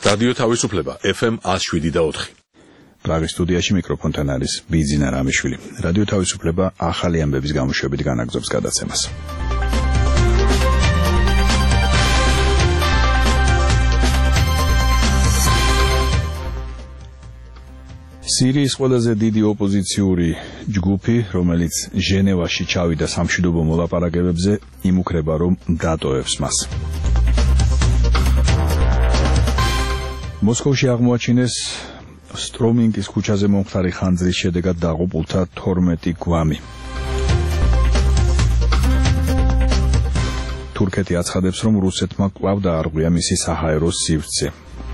რადიო თავისუფლება FM 107.4. პრაღის სტუდიაში მიკროფონთან არის ბიძინა რამიშვილი. რადიო თავისუფლება ახალი ამბების გამოშვებით განაგრძობს გადაცემას. სირიის ყველაზე დიდი ოპოზიციური ჯგუფი, რომელიც ჟენევაში ჩავიდა სამშვიდობო მოლაპარაკებებზე, იმუქრება, რომ დატოვებს მას. მოსკოვში აღმოაჩინეს სტრომინგის ქუჩაზე მომხდარი ხანძრის შედეგად დაღუპულთა 12 გვამი. თურქეთი აცხადებს, რომ რუსეთმა კვლავ დაარღვია მისი საჰაერო სივრცე.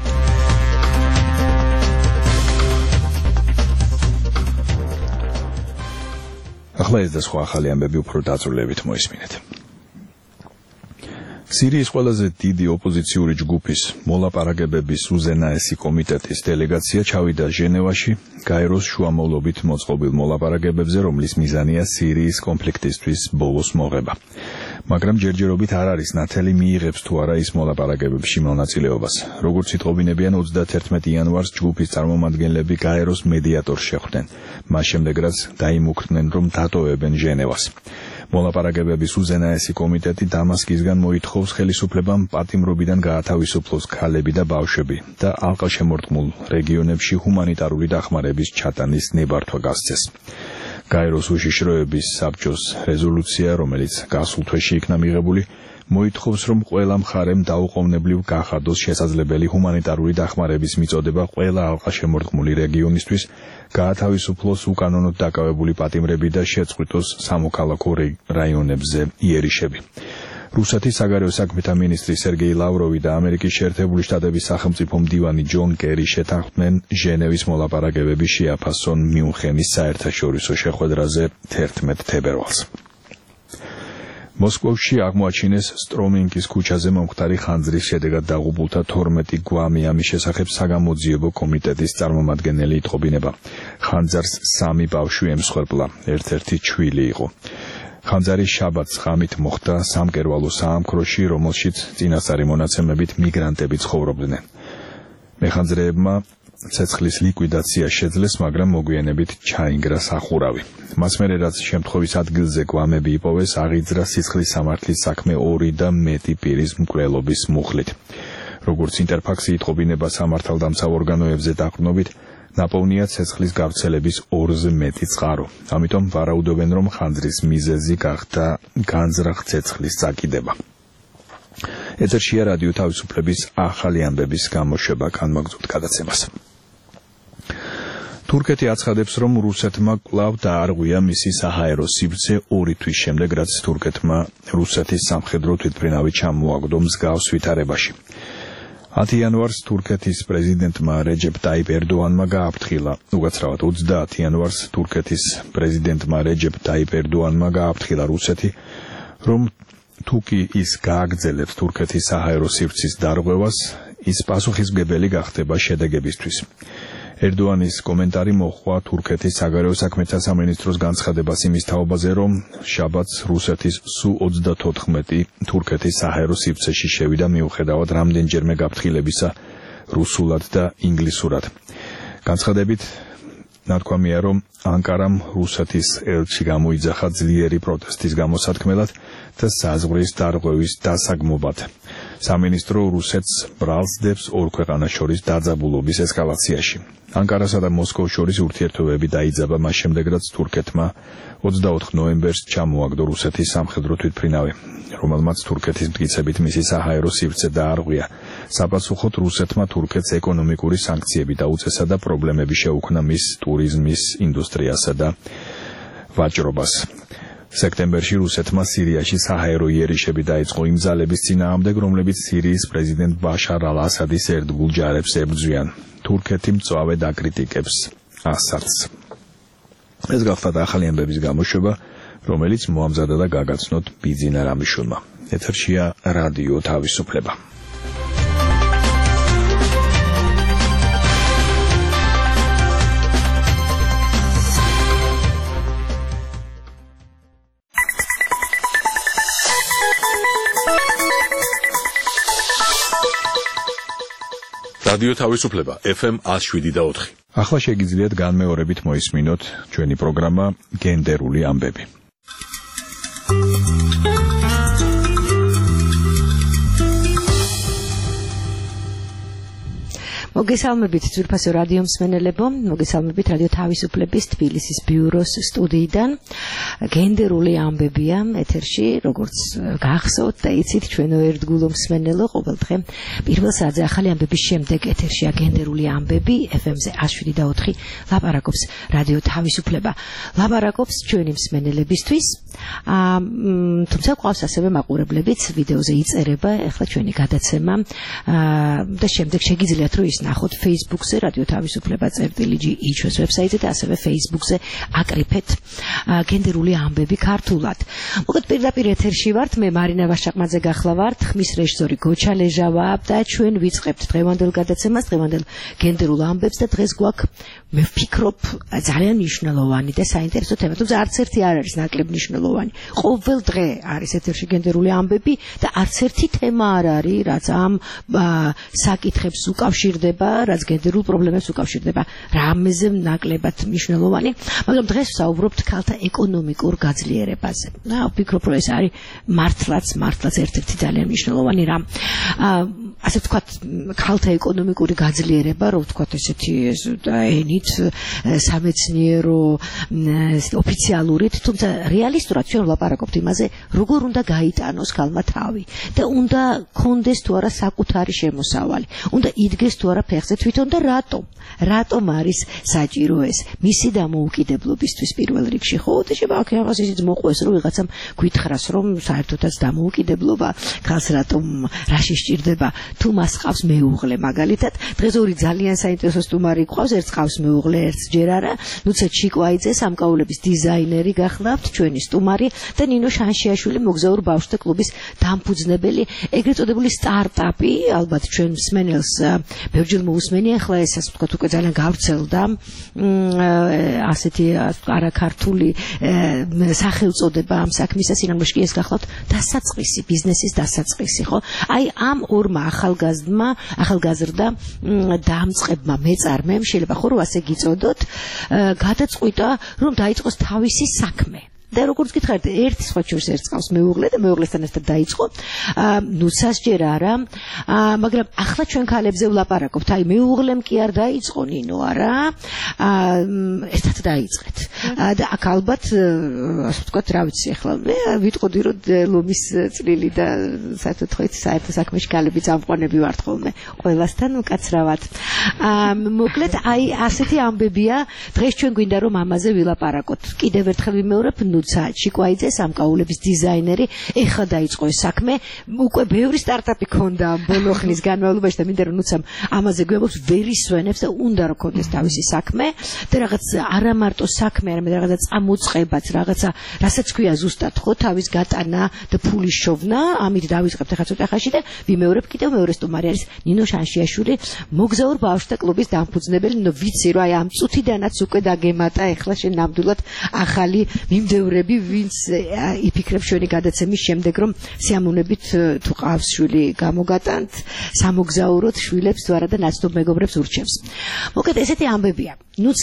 ახლა ეს და სხვა ახალი ამბები უფრო დაწვრილებით მოისმინეთ. სირიის ყველაზე დიდი ოპოზიციური ჯგუფის მოლაპარაკებების უზენაესი კომიტეტის დელეგაცია ჩავიდა ჟენევაში გაეროს შუამავლობით მოწყობილ მოლაპარაკებებზე, რომლის მიზანია სირიის კონფლიქტისთვის ბოლოს მოღება. მაგრამ ჯერჯერობით არ არის ნათელი მიიღებს თუ არა ის მოლაპარაკებებში მონაწილეობას. როგორც იტყობინებიან 31 იანვარს ჯგუფის წარმომადგენლები გაეროს მედიატორს შეხვდნენ. მას შემდეგ რაც დაიმუქრდნენ, რომ დატოვებენ ჟენევას. მოლაპარაკებების უზენაესი კომიტეტი დამასკისგან მოითხოვს ხელისუფლებამ პატიმრობიდან გაათავისუფლოს ქალები და ბავშვები და ალყაშემორტყმულ რეგიონებში ჰუმანიტარული დახმარების ჩატანის ნებართვა გასცეს. გაეროს უშიშროების საბჭოს რეზოლუცია, რომელიც გასულ თვეში იქნა მიღებული, მოითხოვს, რომ ყველა მხარემ დაუყოვნებლივ გახადოს შესაძლებელი ჰუმანიტარული დახმარების მიწოდება ყველა ალყაშემორტყმული რეგიონისთვის, გაათავისუფლოს უკანონოდ დაკავებული პატიმრები და შეწყვიტოს სამოქალაქო რაიონებზე იერიშები. რუსეთის საგარეო საქმეთა მინისტრი სერგეი ლავროვი და ამერიკის შეერთებული შტატების სახელმწიფო მდივანი ჯონ კერი შეთანხმდნენ ჟენევის მოლაპარაკებების შეაფასონ მიუნხენის საერთაშორისო შეხვედრაზე 11 თებერვალს. მოსკოვში აღმოაჩინეს სტრომინგის ქუჩაზე მომხდარი ხანძრის შედეგად დაღუპულთა 12 გვამი. ამის შესახებ საგამოძიებო კომიტეტის წარმომადგენელი იტყობინება. ხანძარს 3 ბავშვი ემსხვერპლა, ერთ-ერთი ჩვილი იყო. ხანძარი შაბათს ღამით მოხდა სამკერვალო საამქროში, რომელშიც წინასწარი მონაცემებით მიგრანტები ცხოვრობდნენ. მეხანძრეებმა ცეცხლის ლიკვიდაცია შეძლეს, მაგრამ მოგვიანებით ჩაინგრა სახურავი. მას მერე რაც შემთხვევის ადგილზე გვამები იპოვეს, აღიძრა სისხლის სამართლის საქმე 2 და მეტი პირის მკვლელობის მუხლით. როგორც ინტერფაქსი იტყობინება სამართალდამცავ ორგანოებზე დაყრდნობით, ნაპოვნია ცეცხლის გავრცელების 2-ზე მეტი წყარო. ამიტომ ვარაუდობენ, რომ ხანძრის მიზეზი გახდა განზრახ ცეცხლის წაკიდება. ეთერშია რადიო თავისუფლების ახალი ამბების გამოშვება, განმაგზავნებთ გადაცემას. თურქეთი აცხადებს, რომ რუსეთმა კვლავ დაარღვია მისი საჰაერო სივრცე 2 თვის შემდეგ, რაც თურქეთმა რუსეთის სამხედრო თვითმფრინავი ჩამოაგდო მსგავს ვითარებაში. 10 იანვარს თურქეთის პრეზიდენტმა რეჯეპ ტაიპ ერდოანმა გააფრთხილა, უკაცრავად 30 იანვარს თურქეთის პრეზიდენტმა რეჯეპ ტაიპ ერდოანმა გააფრთხილა რუსეთი, რომ თუ კი ის გააგრძელებს თურქეთის საჰაერო სივრცის დარღვევას, ის პასუხისმგებელი გახდება შედეგებისთვის. ერდოანის კომენტარი მოჰყვა თურქეთის საგარეო საქმეთა სამინისტროს განცხადებას იმის თაობაზე, რომ შაბათს რუსეთის სუ-34 თურქეთის საჰაერო სივრცეში შევიდა მიუხედავად რამდენჯერმე გაფრთხილებისა რუსულად და ინგლისურად. განცხადებით ნათქვამია, რომ ანკარამ რუსეთის ელჩი გამოიძახა ძლიერი პროტესტის გამოსათქმელად და საზღვრის დარღვევის დასაგმობად. სამინისტრო რუსეთს ბრალს დებს ორ ქვეყანას შორის დაძაბულობის ესკალაციაში. ანკარასა და მოსკოვს შორის ურთიერთობები დაიძაბა მას შემდეგ, რაც თურქეთმა 24 ნოემბერს ჩამოაგდო რუსეთის სამხედრო თვითმფრინავი, რომელმაც თურქეთის მტკიცებით მისი საჰაერო სივრცე დაარღვია. საპასუხოდ რუსეთმა თურქეთს ეკონომიკური სანქციები დაუწესა და პრობლემები შეუქმნა მის ტურიზმის ინდუსტრიასა და ვაჭრობას. სექტემბერში რუსეთმა სირიაში საჰაერო იერიშები დაიწყო იმ ძალების წინააღმდეგ, რომლებიც სირიის პრეზიდენტ ბაშარ ალ-ასადის ერთგულ ჯარებს ებრძვიან. თურქეთი მწვავედ აკრიტიკებს ასადს. ეს გახლავთ ახალი ამბების გამოშვება, რომელიც მოამზადა და გაგაცნოთ ბიძინა რამიშვილმა. ეთერშია რადიო თავისუფლება. რადიო თავისუფლება FM 107.4. ახლა შეგიძლიათ განმეორებით მოისმინოთ ჩვენი პროგრამა გენდერული ამბები. მოგესალმებით ძვირფასო რადიო მსმენელებო, მოგესალმებით რადიო თავისუფლების თბილისის ბიუროს სტუდიიდან. გენდერული ამბებია ეთერში, როგორც გახსოვთ და იცით ჩვენო ერთგულო მსმენელო, ყოველდღე პირველ საათზე ახალი ამბების შემდეგ ეთერშია გენდერული ამბები FM-ზე 107.4 ლაპარაკობს რადიო თავისუფლება. ლაპარაკობს ჩვენი მსმენელებისთვის. თუმცა ყავს ასევე მაყურებლებიც, ვიდეოზე იწერება ახლა ჩვენი გადაცემა და შემდეგ შეგიძლიათ რომ ნახოთ Facebook-ზე რადიო თავისუფლება წერტილი.gi ჩვენს ვებსაიტზე და ასევე Facebook-ზე აკრიფეთ გენდერული ამბები ქართულად. მოგეთ პირდაპირ ეთერში ვართ, მე მარინა ვაშაყმაძე გახლავართ, ხმის რეჟისორი გოჩა ლეჟავა და ჩვენ ვიწყებთ დღევანდელ გადაცემას, დღევანდელ გენდერულ ამბებს და დღეს გვაქვს მე ვფიქრობ ძალიან მნიშვნელოვანი და საინტერესო თემა, თუმცა არც ერთი არ არის ნაკლებ მნიშვნელოვანი. ყოველ დღე არის ეთერში გენდერული ამბები და არც ერთი თემა არ არის, რაც ამ საკითხებს უკავშირდება, რაც გენდერულ პრობლემებს უკავშირდება, რამეზე ნაკლებად მნიშვნელოვანი, მაგრამ დღეს ვსაუბრობთ ქალთა ეკონომიკურ გაძლიერებაზე. ვფიქრობ, რომ ეს არის მართლაც ერთ-ერთი ძალიან მნიშვნელოვანი რამ. ასე ვთქვათ, ქალთა ეკონომიკური გაძლიერება, რომ ვთქვათ ესეთი ენით, სამეცნიერო, ოფიციალურით, თუმცა რეალისტურად ჩვენ ვლაპარაკობთ იმაზე, როგორ უნდა გაიტანოს ქალმა თავი და უნდა კონდეს თუ არა საკუთარი შემოსავალი, უნდა იდგეს თუ არა ფეხზე თვითონ და რატომ არის საჭირო ეს მისი დამოუკიდებლობისთვის პირველ რიგში. ხო, და შემაქვს რაღაც ისიც მოყვეს, რომ ვიღაცამ გითხრას, რომ საერთოდაც დამოუკიდებლობა ქალს რა შეჭირდება, თუ მას ყავს მეუღლე მაგალითად. დღეს ორი ძალიან საინტერესო სტუმარი გვყავს, ერთს ყავს მეუღლე, ერთს ჯერ არა. ნუცა ჩიკვაიძე სამკაულების დიზაინერი გახლავთ, ჩვენი სტუმარი და ნინო შანშიაშვილი მოგზაურ ბავშვთა კლუბის დამფუძნებელი, ეგრეთ წოდებული სტარტაპი, ალბათ ჩვენ მსმენელს ბევრჯერ მოусმენია, ახლა ესაც ვთქვათ უკვე ძალიან გავრცელდა ასეთი არაქართული სახელწოდება ამ საქმისა, სინამდვილეში ეს გახლავთ დასაწყისი, ბიზნესის დასაწყისი, ხო? აი ამ ორმა ახალგაზრდა დამწყებმა მეწარმემ, შეიძლება ხო რომ ასე გიწოდოთ, გადაწყვიტა რომ დაიწყოს თავისი საქმე. და როგორც გითხარით, ერთი სხვა ჩვენს ერთს ყავს მეუღლე და მეუღლესთან ერთად დაიწყო. ნუცას ჯერ არა, მაგრამ ახლა ჩვენ ქალებზე ვლაპარაკობთ. აი მეუღლემ კი არ დაიწყო ნინო არა, ერთად დაიწყეთ. და აქ ალბათ ასე ვთქვათ, რა ვიცი, ახლა მე ვიტყოდი რომ ლომის წლილი და საერთოდ ხო იცი საერთო საქმეში ქალები წამყვანები ვართ ხოლმე ყველასთან უკაცრავად. მოკლედ აი ასეთი ამბებია, დღეს ჩვენ გვინდა რომ ამაზე ვილაპარაკოთ. კიდევ ერთხელ ვიმეორებ, ჩიკვაიძე სამკაულების დიზაინერი, ეხლა დაიწყო ეს საქმე, უკვე ბევრი სტარტაპი ქონდა ბოლო ხნის განმავლობაში და მინდა რომ ნუცამ ამაზე გვებობს, ვერ ისვენებს და უნდა რომ ქონდეს თავისი საქმე და რაღაც არა მარტო საქმე, არამედ რაღაცა წამოწყებაც, რაღაცა რასაც ქვია ზუსტად ხო თავის გატანა და ფულის შოვნა, ამით დავიწყებთ ახლა ცოტა ხანში და ვიმეორებ კიდევ მეორე სტუმარი არის ნინო შანშიაშვილი, მოგზაურ ბავშვთა კლუბის დამფუძნებელი. ნუ ვიცი რომ აი ამ წუთიდანაც უკვე დაგემატა ახლა შენ ნამდვილად ახალი მიმდევრები, ვინც იფიქრებს ჩვენი გადაცემის შემდეგ, რომ სიამოვნებით თუ ყავს შვილი გამოგატანთ, სამოგზაუროთ შვილებს თუ არა და ნაცნობ მეგობრებს ურჩევს. მოკლედ ესეთი ამბებია.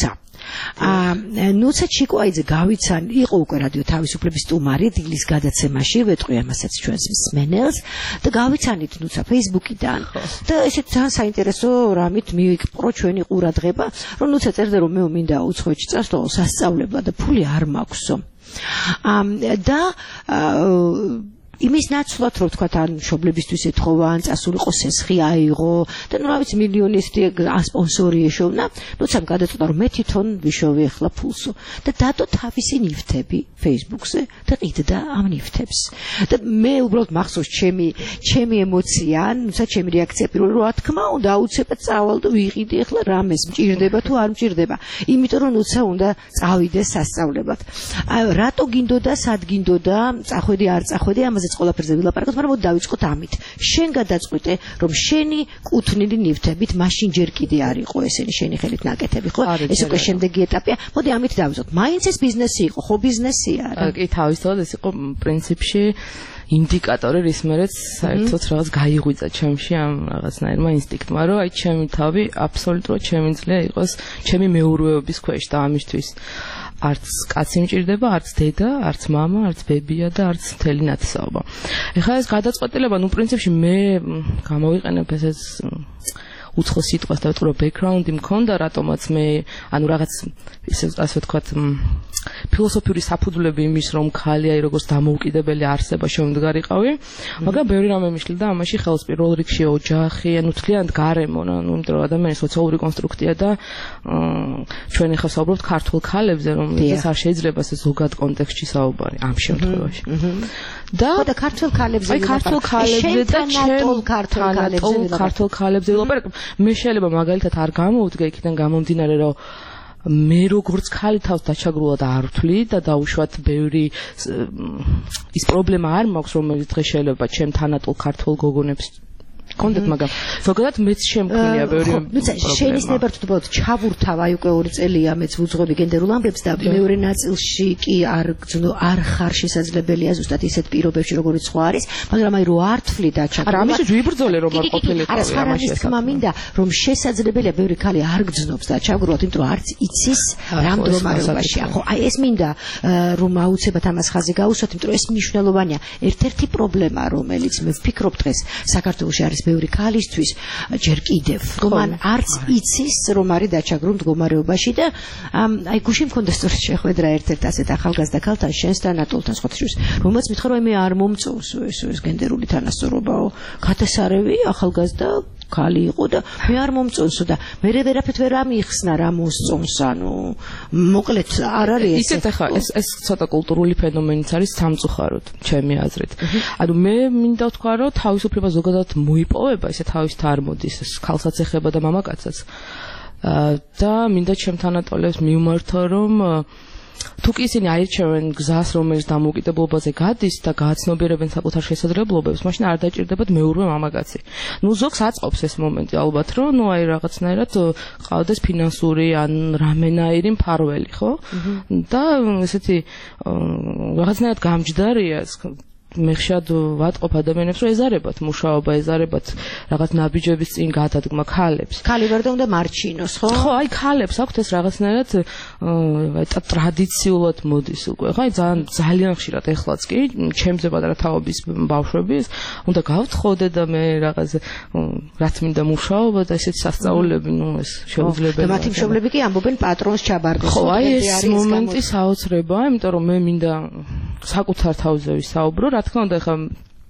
ნუცა ჩიკვაიძე გავიცან, იყო უკვე რადიო თავისუფლების სტუმარი დილის გადაცემაში, ვეტყვი ამასაც ჩვენს მსმენელს და გავიცანით ნუცა Facebook-იდან და ესეთ ძალიან საინტერესო რამით მიიპყრო ჩვენი ყურადღება, რომ ნუცა წერდა რომ მე მინდა უცხოეთში წასვლა სასწავლებლად და ფული არ მაქვსო. და იმის ნაცვლად რომ თქვა ან მშობლებისთვის ეთხოვა, ან წასულიყო სესხი აიღო და ნუ რა ვიცი მილიონისტი სპონსორი ეშოვნა, ნუცამ გადაწყვიტა რომ მე თვითონ ვიშოვე ახლა ფულსო და დადო თავისი ნივთები Facebook-ზე და ყიდდა ამ ნივთებს. და მე უბრალოდ მახსოვს ჩემი ემოცია, ნუცა ჩემი რეაქცია პირველი რომ რა თქმა უნდა აუცილებლად წავალ და ვიყიდი ახლა რამეს მჭირდება თუ არ მჭირდება. იმიტომ რომ ნუცა უნდა წავიდეს სასწავლებლად. რატო გინდოდა, სად გინდოდა, წახვედი არ წახვედი, ამაზე ამაზეც ყველაფერზე ვილაპარაკოთ, მაგრამ მოდი დავიწყოთ ამით. შენ გადაწყვიტე, რომ შენი კუთვნილი ნივთებით მაშინ ჯერ კიდე არ იყო ესენი შენი ხელით ნაკეთები, ხო? ეს უკვე შემდეგი ეტაპია. მოდი ამით დავიწყოთ. მაინც ეს ბიზნესი იყო, ხო ბიზნესია რა? კი, თავისთავად ეს იყო პრინციპში ინდიკატორი, რის მერეც საერთოდ რაღაც გაიღვიძა ჩემში ამ რაღაცნაირმა ინსტინქტმა, რომ აი ჩემი თავი აბსოლუტურად შემიძლია იყოს ჩემი მეურვეობის ქვეშ და ამისთვის არც კაცი მჭირდება, არც დედა, არც მამა, არც ბებია და არც მთელი ნათესაობა. ეხლა ეს გადაწყვეტილება, ნუ პრინციპში მე გამოვიყენებ ესეც უცხო სიტყვას და ვიტყვი რომ ბექგრაუნდი მქონდა, რატომაც მე ანუ რაღაც ასე ვთქვათ ფილოსოფიური საფუძვლები იმის რომ ქალი აი როგორც დამოუკიდებელი არსება შემდგარიყავი, მაგრამ ბევრი რამე მიშლიდა ამაში ხელს პირველ რიგში ოჯახი, ანუ თლიანად გარემო, ანუ იმიტომ რომ ადამიანის სოციალური კონსტრუქცია და ჩვენ ახლა საუბრობთ ქართულ ქალებზე, რომ ეს არ შეიძლება ეს ზოგად კონტექსტში საუბარი ამ შემთხვევაში. და ქართულ ქალებზე აი ქართულ ქალებზე და ქართულ ქალებზე ვილაპარაკებ. მე შეიძლება მაგალითად არ გამოვდგე იქიდან გამომდინარე რომ მე როგორც ქალი თავს დაჩაგრულად არ ვთვლი და დაუშვათ ბევრი ის პრობლემა არ მაქვს რომელიც დღეს შეიძლება ჩემ თანატოლ ქართულ გოგონებს კონდეთ, მაგრამ ზოგადად მეც შემქმნია ბევრი პრობლემა. შენის ნებართვოდ ჩავურთავ აი უკვე 2 წელია მეც ვუძღვები გენდერულ ამბებს და მეორე ნაწილში კი არ ხარ შესაძლებელია ზუსტად ისეთ პირობებში როგორიც სხვა არის, მაგრამ აი რო არ თვლი დაჩაგრულად. არა, ამის ვიბრძოლე რომ არ ყოფილიყავი ამაში. არა, თქმა მინდა რომ შესაძლებელია ბევრი ქალი არ გძნობს დაჩაგრულად, იმიტომ რომ არც იცის რა მდგომარეობაშია. ხო, აი ეს მინდა რომ აუცილებლად ამას ხაზი გაუსვათ, იმიტომ რომ ეს მნიშვნელოვანია. ერთ-ერთი პრობლემა რომელიც მე ვფიქრობ დღეს საქართველოში არის ბევრი ქალისთვის ჯერ კიდევ რომ მან არც იცის რომ არის დაჩაგრულ მდგომარეობაში და აი გუში მქონდა სწორედ შეხვედრა ერთ-ერთ ასეთ ახალგაზრდა ქალთან შენს თანატოლთან სხვათაშორის რომელს მითხრა რომ მე არ მომწონს ეს გენდერული თანასწორობაო გათესარევი ახალგაზრდა ქალი იყო და მე არ მომწონსო და მე ვერაფერთ ვერ ამიხსნა რა მოსწონს ანუ მოკლედ არ არის ისეთ ახლა ეს ცოტა კულტურული ფენომენიც არის სამწუხაროდ ჩემი აზრით. ანუ მე მინდა ვთქვა რომ თავისუფლება ზოგადად მოიპოვება ესე თავისთ არ მოდის ეს ქალსაც ეხება და მამაკაცსაც და მინდა ჩემ თანატოლებს მივმართო რომ თუ კი ისინი აირჩევენ გზას რომელიც დამოუკიდებლობაზე გადის და გააცნობიერებენ საკუთარ შესაძლებლობებს, მაშინ არ დაჭირდებათ მეურვე მამაკაცი. ნუ ზოგს აწყობს ეს მომენტი ალბათ, რომ ნუ აი რაღაცნაირად ყავდეს ფინანსური ან რამენაირი მფარველი, ხო? და ესეთი რაღაცნაირად გამჯდარია მე ხშირად ვატყობ ადამიანებს რომ ეზარებათ მუშაობა, ეზარებათ რაღაც ნაბიჯების წინ გადადგმა ქალებს. ქალი ვერ უნდა მარჩინოს, ხო? ხო, აი ქალებს აქვთ ეს რაღაცნაირად ტრადიციულად მოდის უკვე. ხო, აი ძალიან ხშირად ეხლაც კი ჩემზე პატარა თაობის ბავშვები უნდა გავთხოვდე და მე რაღაც რაც მინდა მუშაობა და ესეთი სასწაულები, ნუ ეს შეუძლებელია. და მათი მშობლები კი ამბობენ პატრონს ჩაბარდეს. ხო, აი ეს მომენტი საოცრებაა, იმიტომ რომ მე მინდა საკუთარ თავზე ვისაუბრო. რა თქმა უნდა ხა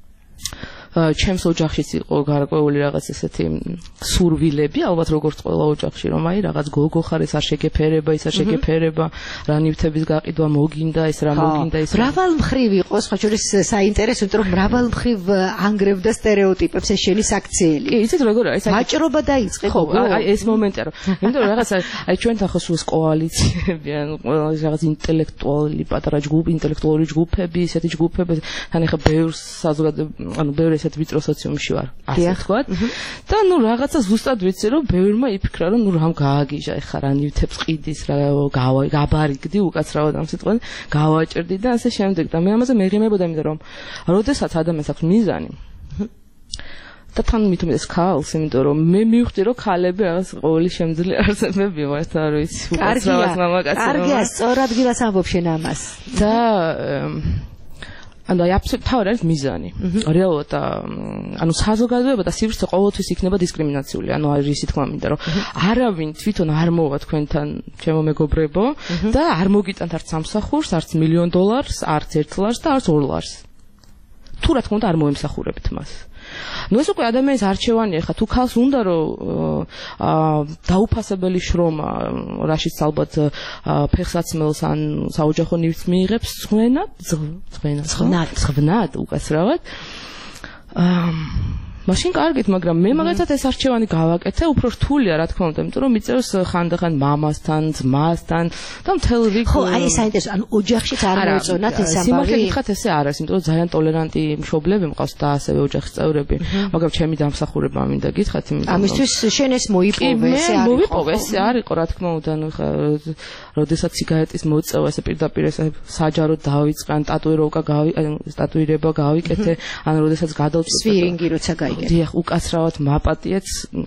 ჩემს ოჯახშიც იყო გარკვეული რაღაც ესეთი სურვილები, ალბათ როგორც ყველა ოჯახში, რომ აი რაღაც გოგო ხარ, ეს არ შეგეფერება, ის არ შეგეფერება, რა ნივთების გაყიდვა მოგინდა, ეს რა მოგინდა, ეს მრავალ მხრივ იყო, სხვა შორის საინტერესო, რომ მრავალ მხრივ ანგრევდა სტერეოტიპებს ეს შენი საქციელი. კი, იცით როგორ არის? ვაჭრობა დაიწყე, ხო, აი ეს მომენტია, რომ იმიტომ რომ რაღაც აი ჩვენთან ხო სულ კოალიციები, ან რაღაც ინტელექტუალური პატარა ჯგუფი, ინტელექტუალური ჯგუფები, ესეთი ჯგუფები, თან ახლა ბევრ საზოგადოებაში, ანუ ბევრ ესეთ ვიწრო სოციუმში ვარ, ასე ვთქვათ. და ნუ რაღაცა ზუსტად ვიცი, რომ ბევრმა იფიქრა, რომ ნუ რამ გააგიჟა, ეხლა რა ნივთებს ყიდის, რა გაბარიგდი უკაცრავად ამ სიტყვაზე, გავაჭრდი და ასე შემდეგ. და მე ამაზე მეღიმებოდა, იმიტომ რომ როდესაც ადამიანს აქვს მიზანი და თან მით უმეტეს ქალს, იმიტომ რომ მე მივხვდი, რომ ქალები რაღაც ყოველი შემძლე არსებები ვართ, არ ვიცი, უკაცრავად მამაკაცი. კარგია, სწორ ადგილას ამბობ შენ ამას. და ანუ აი აბსოლუტურად თავად არის მიზანი. რეალურად ანუ საზოგადოება და სივრცე ყოველთვის იქნება დისკრიმინაციული. ანუ არის თქმა მინდა რომ არავინ თვითონ არ მოვა თქვენთან ჩემო მეგობრებო და არ მოგიტანთ არც სამსახურს, არც $1,000,000, არც $1 და არც $2. თუ რა თქმა უნდა არ მოემსახურებთ მას. ნუ ეს უკვე ადამიანის არჩევანია, ხა თუ ქალს უნდა რომ დაუფასებელი შრომა, რაშიც ალბათ ფეხსაცმელს ან საოჯახო ნივთს მიიღებს, звонად უკაცრავად. მაშინ კარგით, მაგრამ მე მაგალითად ეს არჩევანი გავაკეთე, უფრო რთულია რა თქმა უნდა, იმიტომ რომ მიწერს ხანდახან მამასთან, ძმასთან და მთელ რიგ ხო, აი ეს საინტერესო, ანუ ოჯახშიც არ მოეწონათ ეს ამბავი. სიმართლე გითხრათ ესე არ არის, იმიტომ რომ ძალიან ტოლერანტი მშობლები მყავს და ასევე ოჯახის წევრები, მაგრამ ჩემი დამსახურება მინდა გითხრათ, იმიტომ რომ ამისთვის შენ ეს მოიპოვე, ესე არ მოვიპოვე, ესე არ იყო რა თქმა უნდა, ნუ ხა როდესაც სიგარეტის მოწევა ესე პირდაპირ ესე საჯაროდ დავიწყე, ან ტატუირება გავიკეთე, ან როდესაც გადავწყვეტე სვირინგი როცა გაიგე. დიახ, უკაცრავად მაპატიეც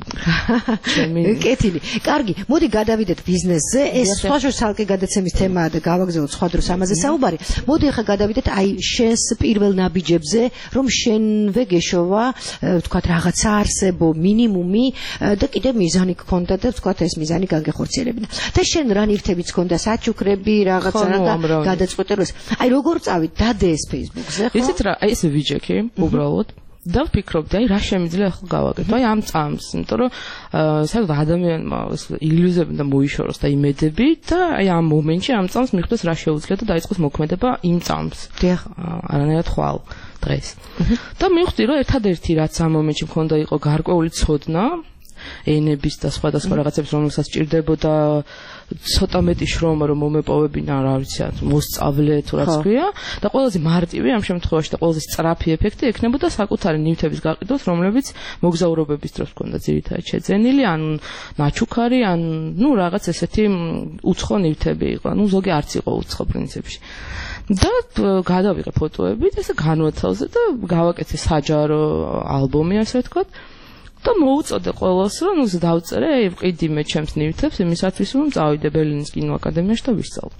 ჩემი კეთილი. კარგი, მოდი გადავიდეთ ბიზნესზე. ეს სხვა შორსალკე გადაცემის თემაა და გავაგზავნოთ სხვა დროს ამაზე საუბარი. მოდი ახლა გადავიდეთ აი შენს პირველ ნაბიჯებზე, რომ შენვე გეშოვა, ვთქვათ, რაღაცა არსებო მინიმუმი და კიდე მიზანი გქონდა და ვთქვათ, ეს მიზანი გაგეხორციელებინა. და შენ რა ნივთებიც გქონდა, საჩუქრები, რაღაცა და გადაწყვეტე რომ აი როგორ წავით, დადე ეს Facebook-ზე, ხო? იცით რა, აი ეს ვიჯექი, უბრალოდ და ვფიქრობდი, აი რა შემიძლია ახლა გავაკეთო, აი ამ წამს, იმიტომ რომ საერთოდ ადამიანმა ილუზიები და მოიშოროს და იმედები და აი ამ მომენტში ამ წამს მიხვდეს რა შეუძლია და დაიწყოს მოქმედება იმ წამს. დიახ, არანაირად ხვალ დღეს. და მივხვდი, რომ ერთადერთი რაც ამ მომენტში მქონდა იყო გარკვეული ცოდნა ენების და სხვადასხვა რაღაცებს, რომელსაც ჭირდებოდა ცოტა მეტი შრომა რომ მომეპოვებინა, რა ვიცი, მოსწავლე თუ რაც ქვია და ყველაზე მარტივი ამ შემთხვევაში და ყველაზე სწრაფი ეფექტი ექნებოდა საკუთარი ნივთების გაყიდვას, რომლებიც მოგზაურობების დროს ჰქონდა ძირითადად შეძენილი, ან ნაჩუქარი, ან ნუ რაღაც ესეთი უცხო ნივთები იყო, ნუ ზოგი არც იყო უცხო პრინციპში. და გადავიღე ფოტოები და ესე განვაცალზე და გავაკეთე საჯარო ალბომი, ასე ვთქვათ. და მოუწოდე ყველას, რომ ნუ დავწერე, ვყიდი მე ჩემს ნივთებს იმისათვის, რომ წავიდე ბერლინის კინოაკადემიაში და ვისწავლო.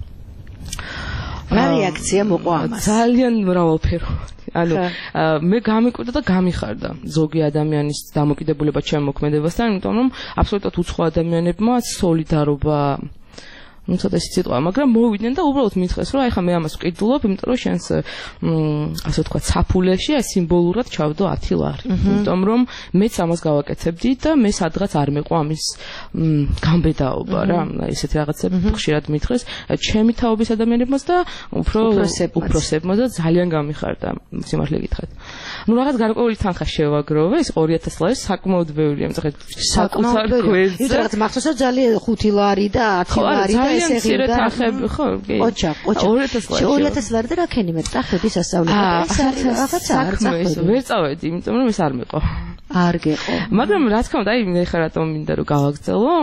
რა რეაქცია მოყვა ამას? ძალიან მრავალფერო. ანუ მე გამიკვირდა და გამიხარდა ზოგი ადამიანის დამოკიდებულება ჩემ მოქმედებასთან, იმიტომ რომ აბსოლუტურად უცხო ადამიანებმა სოლიდარობა ну ცოტა სიტყვა, მაგრამ მოვიდნენ და უბრალოდ მითხრეს, რომ აი ხა მე ამას ვყიდულობ, იმიტომ რომ შენს ასე ვთქვათ, საფულეში აი სიმბოლურად ჩავდო 10 ლარი. იმიტომ რომ მეც ამას გავაკეთებდი და მე სადღაც არ მეყვა ამის გამბედაობა რა, ესეთი რაღაცები ხშირად მითხრეს ჩემი თაობის ადამიანებმაც და უფროსებმა და ძალიან გამიხარდა, სიმართლე გითხრათ. ну რაღაც გარკვეული თანხა შევაგროვე, ეს 2000 ლარი საკმაოდ ბევრია, მწუხეთ საკუთარ გვერდზე. რაღაც მახსოვს ძალიან 5 ლარი და 10 ლარი და ესე ღირდა ახები, ხო? კი. ოჩა. 2000 ლარი და რა ქენი მე წახვედი სასწავლებლად. რაღაცა არ წახვედი. ვერ წავედი, იმიტომ რომ ეს არ მეყო. არ გეყო. მაგრამ რა თქმა უნდა, აი მე ხა რატომ მინდა რომ გავაგრძელო?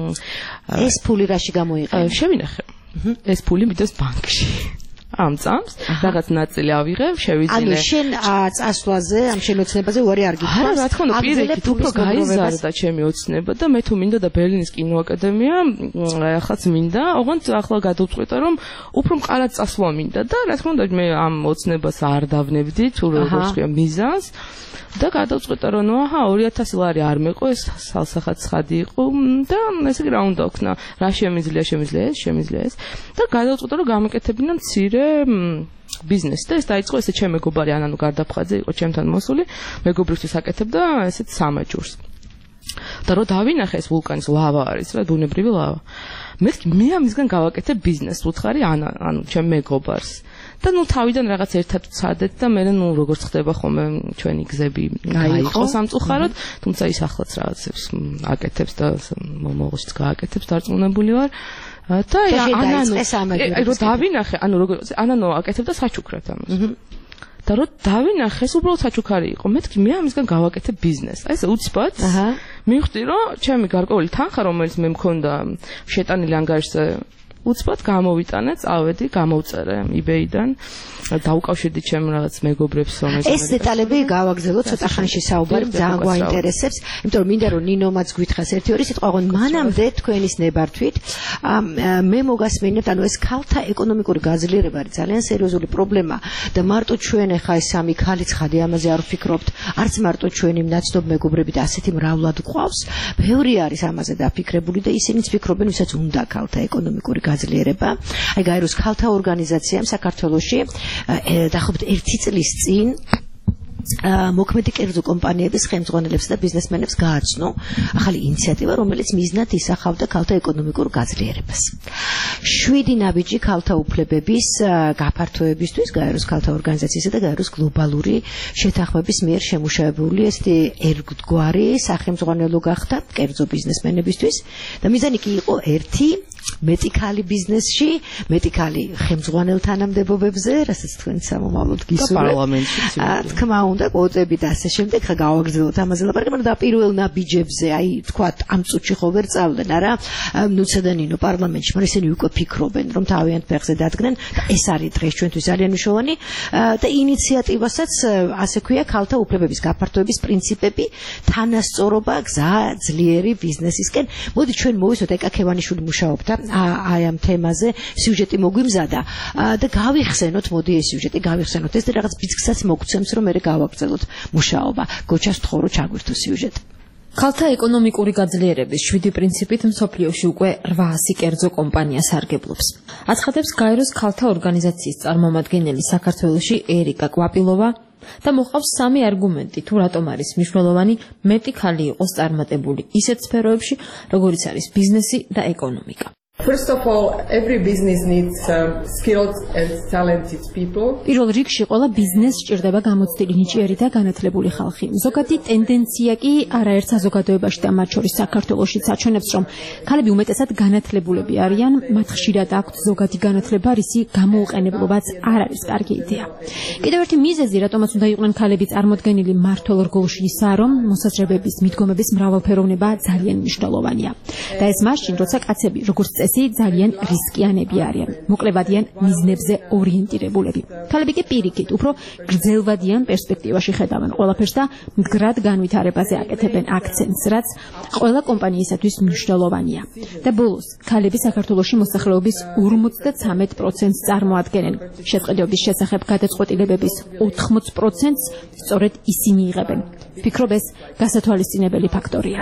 ეს ფული რაში გამოიყენა? შევინახე. ეს ფული მიდოს ბანკში. ამ წამს რაღაც ნაწილი ავიღებ, შევიძინე. ანუ შენ წასვლაზე, ამ შენოცნებაზე უარი არ გიქვას? არა, რა თქმა უნდა, პირიქით უფრო გაიზარდა ჩემი ოცნება და მე თუ მინდა და ბერლინის კინოაკადემია, ახაც მინდა, ოღონდ ახლა გადავწყვეტე, რომ უფრო მყარად წასვლა მინდა და რა თქმა უნდა, მე ამ ოცნებას არ დავნებდი, თუ როგორც ქვია მიზანს. და გადავწყვეტე, რომ ნუ აჰა 2000 ლარი არ მეყო, ეს სალსახად ცხადი იყო და ესე იგი რა უნდა ვქნა, რა შემიძლია ეს და გადავწყვეტე, რომ გამეკეთებინა მცირე ბიზნესი და ეს დაიწყო ესე ჩემ მეგობარი ანანუ გარდაფხაძე იყო ჩემთან მოსული, მეგობრისთვის აკეთებდა ესეთ სამაჯურს. და რო დავინახე ეს ვულკანის ლავა არის რა, ბუნებრივი ლავა. მე ამისგან გავაკეთე ბიზნესს, უთხარი ანუ ჩემ მეგობარს. და ნუ თავიდან რაღაც ერთად ვცადეთ და მე ნუ როგორც ხდება ხოლმე ჩვენი გზები გაიყო სამწუხაროდ, თუმცა ის ახლაც რაღაცებს აკეთებს და მომავალშიც გააკეთებს, დარწმუნებული ვარ. და ანუ რო დავინახე, ანუ როგორც ანანო აკეთებდა საჩუქრად ამას. და რო დავინახე, ეს უბრალოდ საჩუქარი იყო. მეთქი მე ამისგან გავაკეთე ბიზნესს. აი ეს უცბად. მივხვდი, რომ ჩემი გარკვეული თანხა, რომელიც მე მქონდა შეტანილი ანგარიშზე უცბად გამოვიტანე, წავედი, გამოვწერე eBay-დან, დავუკავშირდი ჩემ რაღაც მეგობრებს, რომელსაც ეს დეტალები გავაგზავნოთ ცოტა ხანში საუბარი, ძალიან გვაინტერესებს, იმიტომ რომ მინდა რომ ნინომაც გვითხრას ერთი ორი სიტყვა, ოღონდ მანამდე თქვენის ნებართვით მე მოგასმენებთ, ანუ ეს ქალთა ეკონომიკური გაძლიერება არის ძალიან სერიოზული პრობლემა და მარტო ჩვენ ახლა ეს სამი ქალი ცხადი ამაზე არ ვფიქრობთ, არც მარტო ჩვენი მნაცნობ მეგობრები და ასეთი მრავლად გვყავს, ბევრი არის ამაზე დაფიქრებული და ისინიც ფიქრობენ, ვისაც უნდა ქალთა ეკონომიკური გაძლიერება. აი გაეროს ქალთა ორგანიზაციამ საქართველოში დაახლოებით 1 წლის წინ მოქმედი კერძო კომპანიების ხელმძღვანელებს და ბიზნესმენებს გააცნო ახალი ინიციატივა, რომელიც მიზნად ისახავდა ქალთა ეკონომიკურ გაძლიერებას. 7 ნაბიჯი ქალთა უფლებების გაფართოებისთვის გაეროს ქალთა ორგანიზაციისა და გაეროს გლობალური შეთანხმების მიერ შემუშავებული ესეთი ერთგვარი სახელმძღვანელო გახდა კერძო ბიზნესმენებისთვის და მიზანი კი იყო ერთი მეტი ქალი ბიზნესში, მეტი ქალი ხელმძღვანელ თანამდებობებზე, რასაც თქვენ სამომავლოდ გისურვებთ. პარლამენტში თქმა უნდა, კვოტები და ასე შემდეგ, ხა გავაგრძელოთ ამაზე ლაპარაკი, მაგრამ და პირველ ნაბიჯებზე, აი, თქვათ, ამ წუთში ხო ვერ წავდნენ, არა, ნუცედანინო პარლამენტში, მაგრამ ისინი უკვე ფიქრობენ, რომ თავიანთ ფეხზე დადგნენ და ეს არის დღეს ჩვენთვის ძალიან მნიშვნელოვანი და ინიციატივასაც ასე ქვია ქალთა უფლებების გაფართოების პრინციპები, თანასწორობა, გზა ძლიერი ბიზნესისკენ. მოდი ჩვენ მოვისვათ ეკა ქევანიშვილი მუშაობდა აი ამ თემაზე, სიუჟეტი მოგვიმზადა და გავიხსენოთ, მოდი ეს სიუჟეტი გავიხსენოთ. ეს რაღაც ბიძგსაც მოგცემს, რომ მე გავაგრძელოთ მუშაობა. გოჩას თხოვრო ჩაგვირთო სიუჟეტი. ქალთა ეკონომიკური გაძლიერების 7 პრინციპით მსოფლიოში უკვე 800 კერძო კომპანია სარგებლობს. აცხადებს გაეროს ქალთა ორგანიზაციის წარმომადგენელი საქართველოში ერიკა კვაპილოვა და მოყავს 3 არგუმენტი თუ რატომ არის მნიშვნელოვანი მეტი ქალი იყოს წარმატებული ისეთ სფეროებში, როგორიც არის ბიზნესი და ეკონომიკა. First of all, every business needs skilled and talented people. პირველ რიგში ყველა ბიზნესს სჭირდება გამოცდილი, ნიჭიერი და განათლებული ხალხი. ზოგადი ტენდენცია კი არაერთ საზოგადოებაში და მათ შორის საქართველოშიც აჩვენებს, რომ ქალები უმეტესად განათლებულები არიან, მათ ხშირად აქვთ ზოგადი განათლება, რისი გამოუყენებლობაც არ არის კარგი იდეა. კიდევ ერთი მიზეზი, რატომაც უნდა იყვნენ ქალები წარმოდგენილი მმართველ რგოლში, ისაა, რომ მოსაზრებების, მიდგომების მრავალფეროვნება ძალიან მნიშვნელოვანია. და ეს მაშინ, როცა კაცები, როგორც ძალიან რისკიანები არიან, მოკლებადიან მიზნებზე ორიენტირებულები. ქალები კი პირიქით, უფრო გრძელვადიან პერსპექტივაში ხედავენ ყველაფერს და მდგრად განვითარებაზე აკეთებენ აქცენტს, რაც ყველა კომპანიისათვის მნიშვნელოვანია. და ბოლოს, ქალები საქართველოში მოსახლეობის 53%-ს წარმოადგენენ. შეწყვილების შესახებ გადაწყვეტილებების 80%-ს სწორედ ისინი იღებენ. ვფიქრობ, ეს გასათვალისწინებელი ფაქტორია.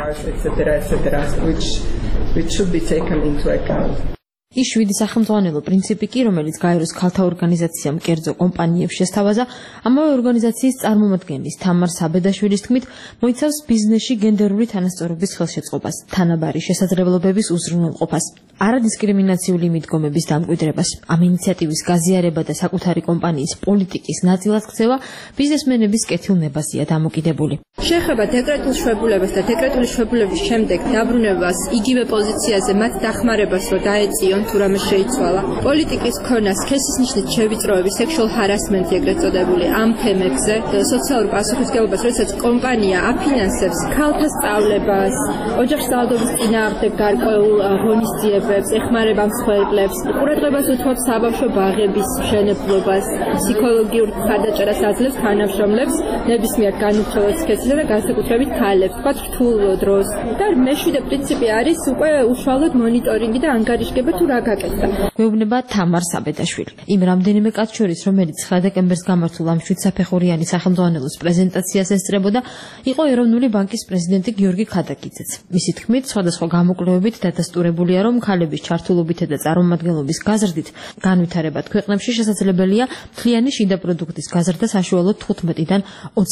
Which should be taken into account. ის 7 სახელმძღვანელო პრინციპი კი, რომელიც გაეროს ქალთა ორგანიზაციამ კერძო კომპანიებს შესთავაზა, ამავე ორგანიზაციის წარმომადგენლის თამარ საბედაშვილის თქმით, მოიცავს ბიზნესში გენდერული თანასწორობის ხელშეწყობას, თანაბარი შესაძლებლობების უზრუნველყოფას, არადისკრიმინაციული მიდგომების დამკვიდრებას, ამ ინიციატივის გაზიარება და საკუთარი კომპანიის პოლიტიკის ნაწილად ქცევა ბიზნესმენების კეთილნებაზეა დამოკიდებული. შეეხება დეკრეტულ შვებულებას და დეკრეტული შვებულების შემდეგ დაბრუნებას იგივე პოზიციაზე მათ დახმარებას რო დაეწიონ თუ რამე შეიცვალა. პოლიტიკის ქონა სქესის ნიშნით შევიწროების სექსუალ ჰარასმენტი ეგრეთ წოდებული ამ თემებზე და სოციალურ პასუხისმგებლობას, როდესაც კომპანია აფინანსებს ქალთა სწავლებას, ოჯახში ძალადობის წინააღმდეგ გარკვეულ ღონისძიებებს, ეხმარება მსხვერპლებს, ყურადღებას უთმობს საბავშვო ბაღების მშენებლობას, ფსიქოლოგიურ მხარდაჭერას აძლევს თანამშრომლებს, ნებისმიერ განუცხადო სქესისა და განსაკუთრებით ქალებს, თქვათ რთულ დროს. და მეშვიდე პრინციპი არის უკვე უშუალოდ მონიტორინგი და ანგარიშგება თუ რა გაკეთდა. გვეუბნება თამარ საბედაშვილი. იმ რამდენიმე კაც შორის, რომელიც 9 დეკემბერს გამართულ ამ 7 საფეხურიანი სახელმძღვანელოს პრეზენტაციას ესწრებოდა, იყო ეროვნული ბანკის პრეზიდენტი გიორგი ქადაგიძეც. მისი თქმით, სხვადასხვა გამოკვლევებით დადასტურებულია, რომ ქალების ჩართულობითა და წარმომადგენლობის გაზრდით განვითარებად ქვეყნებში შესაძლებელია მთლიანი შიდა პროდუქტის გაზრდა საშუალოდ 15-დან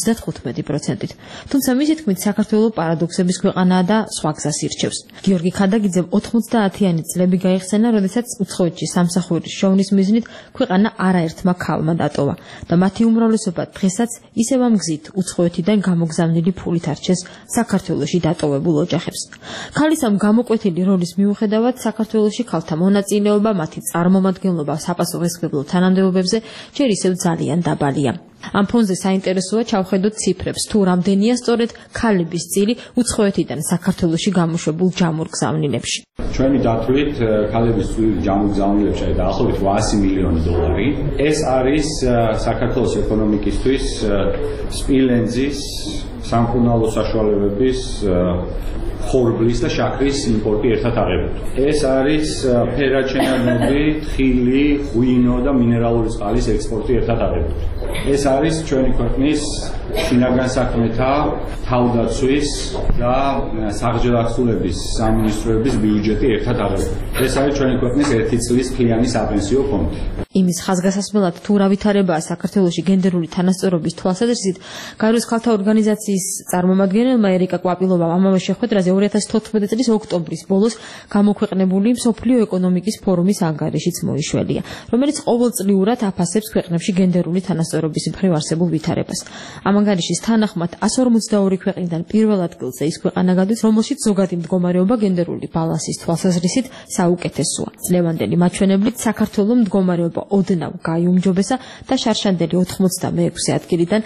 35%-ით. თუმცა მისი თქმით, საქართველო პარადოქსების ქვეყანაა და სხვა გზას ირჩევს. გიორგი ქადაგიძემ 90-იანი წლები გაიხსენა, როდესაც უცხოეთში სამსახურის შოვნის მიზნით ქვეყანა არაერთმა ქალმა დატოვა და მათი უმრავლესობა დღესაც ისევ ამ გზით უცხოეთიდან გამოგზავნილი ფულით არჩეს საქართველოში დატოვებულ ოჯახებს. ქალის ამ გამოკვეთილი როლის მიუხედავად საქართველოში ქალთა მონაწილეობა, მათი წარმომადგენლობა საპასუხისმგებლო თანამდებობებზე ჯერ ისევ ძალიან დაბალია. ამ ფონზე საინტერესოა ჩავხედოთ ციფრებს, თუ რამდენია სწორედ ქალების წილი უცხოეთიდან საქართველოში გამოშვებულ ჯამურ გზავნილებში. ჩვენი დათვლით ქალების ჯამოგზავნილებში არის დაახლოებით 800 მილიონი დოლარი. ეს არის საქართველოს ეკონომიკისთვის სპილენძის სამკურნალო საშუალებების ხორბლის და შაქრის იმპორტი ერთად აღებულა. ეს არის ფერაჩენარნები, თხილი, ღვინო და მინერალური წყალის ექსპორტი ერთად აღებულა. ეს არის ჩვენი ქვეყნის შინაგან საქმეთა, თავდაცვის და საღჯერახსულების სამინისტროების ბიუჯეტი ერთად აღებულა. ეს არის ჩვენი ქვეყნის ერთი წლის ფლიანი საპენსიო ფონდი. იმის ხაზგასასმელად თუ რა ვითარებაა საქართველოში გენდერული თანასწორობის თვალსაზრისით, გაეროს ქალთა ორგანიზაციის წარმომადგენელმა ერიკა კვაპილოვამ ამავე შეხვედრაზე 2014 წლის ოქტომბრის ბოლოს გამოქვეყნებული მსოფლიო ეკონომიკის ფორუმის ანგარიშიც მოიშველია, რომელიც ყოველწლიურად აფასებს ქვეყნებში გენდერული თანასწორობის მხრივ არსებულ ვითარებას. ამ ანგარიშის თანახმად 142 ქვეყნიდან პირველ ადგილზე ის ქვეყანა გადის, რომელშიც ზოგადი მდგომარეობა გენდერული ბალანსის თვალსაზრისით საუკეთესოა. წლევანდელი მაჩვენებლით საქართველოს მდგომარეობა ოდნავ გაიუმჯობესა და შარშანდელი 86 ადგილიდან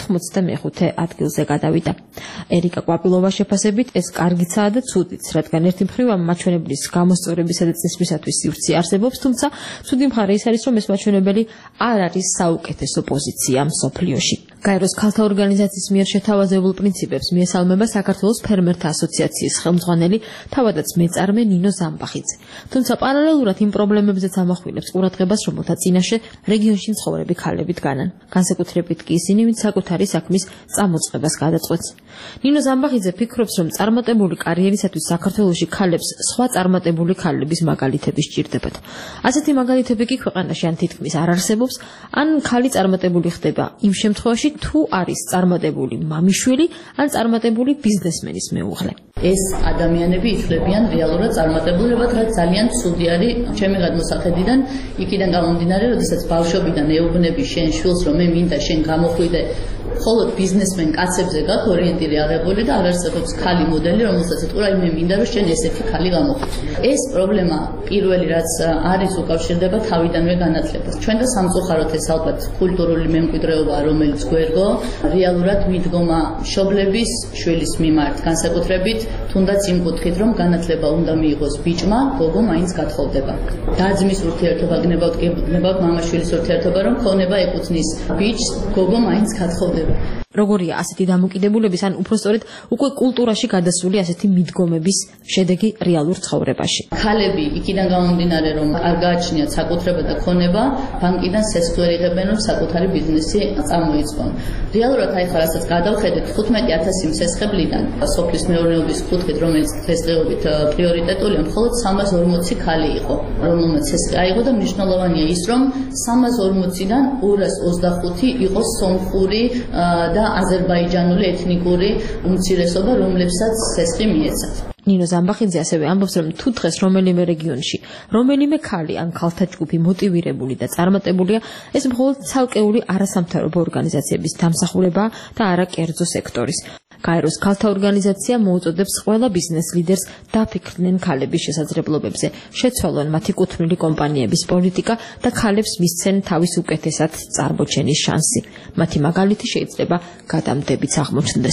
85 ადგილზე გადავიდა. ერიკა კვაპილოვას შეფასებით ეს კარგიცაა და ცუდიც, რადგან ერთი მხრივ ამ მაჩვენებლის გამოსწორებისა და წესრიგისათვის სივრცე არსებობს, თუმცა ცუდი მხარე ის არის, რომ ეს მაჩვენებელი არ არის საუკეთესო პოზიცია მსოფლიოში. გაეროს ქალთა ორგანიზაციის მიერ შეთავაზებულ პრინციპებს მიესალმება საქართველოს ფერმერთა ასოციაციის ხელმძღვანელი, თავადაც მეწარმე ნინო ზამბახიძე. თუმცა პარალელურად იმ პრობლემებზეც ამახვილებს ყურადღებას, რომელთა წინაშე რეგიონში მცხოვრები ქალები დგანან. განსაკუთრებით კი ისინი, ვინც საკუთარი საქმის წამოწყებას გადაწყვეტს. ნინო ზამბახიძე ფიქრობს, რომ წარმატებული კარიერისათვის საქართველოში ქალებს სხვა წარმატებული ქალების მაგალითები სჭირდებათ. ასეთი მაგალითები კი ქვეყანაში ან თითქმის არ არსებობს, ან ქალი წარმატებული ხდება იმ შემთხვევაში, თუ არის წარმატებული მამიშვილი ან წარმატებული ბიზნესმენის მეუღლე. ეს ადამიანები ითვლებიან რეალურად წარმატებულებად, რაც ძალიან ცუდი არის ჩემი გადმოსახედიდან, იქიდან გამომდინარე, როდესაც ბავშვობიდან ეუბნები შენ შვილს, რომ მე მინდა შენ გამოხვიდე მხოლოდ ბიზნესმენ კაცებზე გაქვს ორიენტირი აღებული და არ არსებობს ქალი მოდელი, რომელსაც ეთქვა, აი მე მინდა რომ შენ ესეთი ქალი გამოხვიდე. ეს პრობლემა პირველი რაც არის უკავშირდება თავიდანვე განათლებას. ჩვენ და სამწუხაროდ ეს ალბათ კულტურული მემკვიდრეობაა, რომელიც გვერგო რეალურად მიდგომა მშობლების შვილის მიმართ, განსაკუთრებით თუნდაც იმ კუთხით, რომ განათლება უნდა მიიღოს ბიჭმა, გოგო მაინც გათხოვდება. და-ძმის ურთიერთობა გნებავთ მამა-შვილის ურთიერთობა, რომ ქონება ეკუთვნის ბიჭს, გოგო მაინც გათხოვდება. როგორია ასეთი დამოკიდებულების ან უფრო სწორედ უკვე კულტურაში გადასული ასეთი მიდგომების შედეგი რეალურ ცხოვრებაში. ქალები იქიდან გამომდინარე, რომ არ გააჩნიათ საკუთრება და ქონება, ბანკიდან სესხს ვერ იღებენ, რომ საკუთარი ბიზნესი წამოიწყონ. რეალურად აი ხარ ასაც გადავხედეთ 15000 სესხებლიდან სოფლის მეურნეობის კუთხით, რომელიც დღესდღეობით პრიორიტეტულია, მხოლოდ 340 ქალი იყო, რომელმაც სესხი აიღო და მნიშვნელოვანია ის, რომ 340-დან 225 იყო სომხური და აზერბაიჯანული ეთნიკური უმცირესობა, რომლებსაც სესხი მიეცათ. ნინო ზამბახიძე ასევე ამბობს, რომ თუ დღეს რომელიმე რეგიონში რომელიმე ქალი ან ქალთა ჯგუფი მოტივირებული და წარმატებულია, ეს მხოლოდ ცალკეული არასამთავრობო ორგანიზაციების დამსახურებაა და არა კერძო სექტორის. გაეროს ქალთა ორგანიზაცია მოუწოდებს ყველა ბიზნეს ლიდერს დაფიქრდნენ ქალების შესაძლებლობებზე, შეცვალონ მათი კუთვნილი კომპანიების პოლიტიკა და ქალებს მისცენ თავის უკეთესად წარმოჩენის შანსი. მათი მაგალითი შეიძლება გადამდებიც აღმოჩნდეს.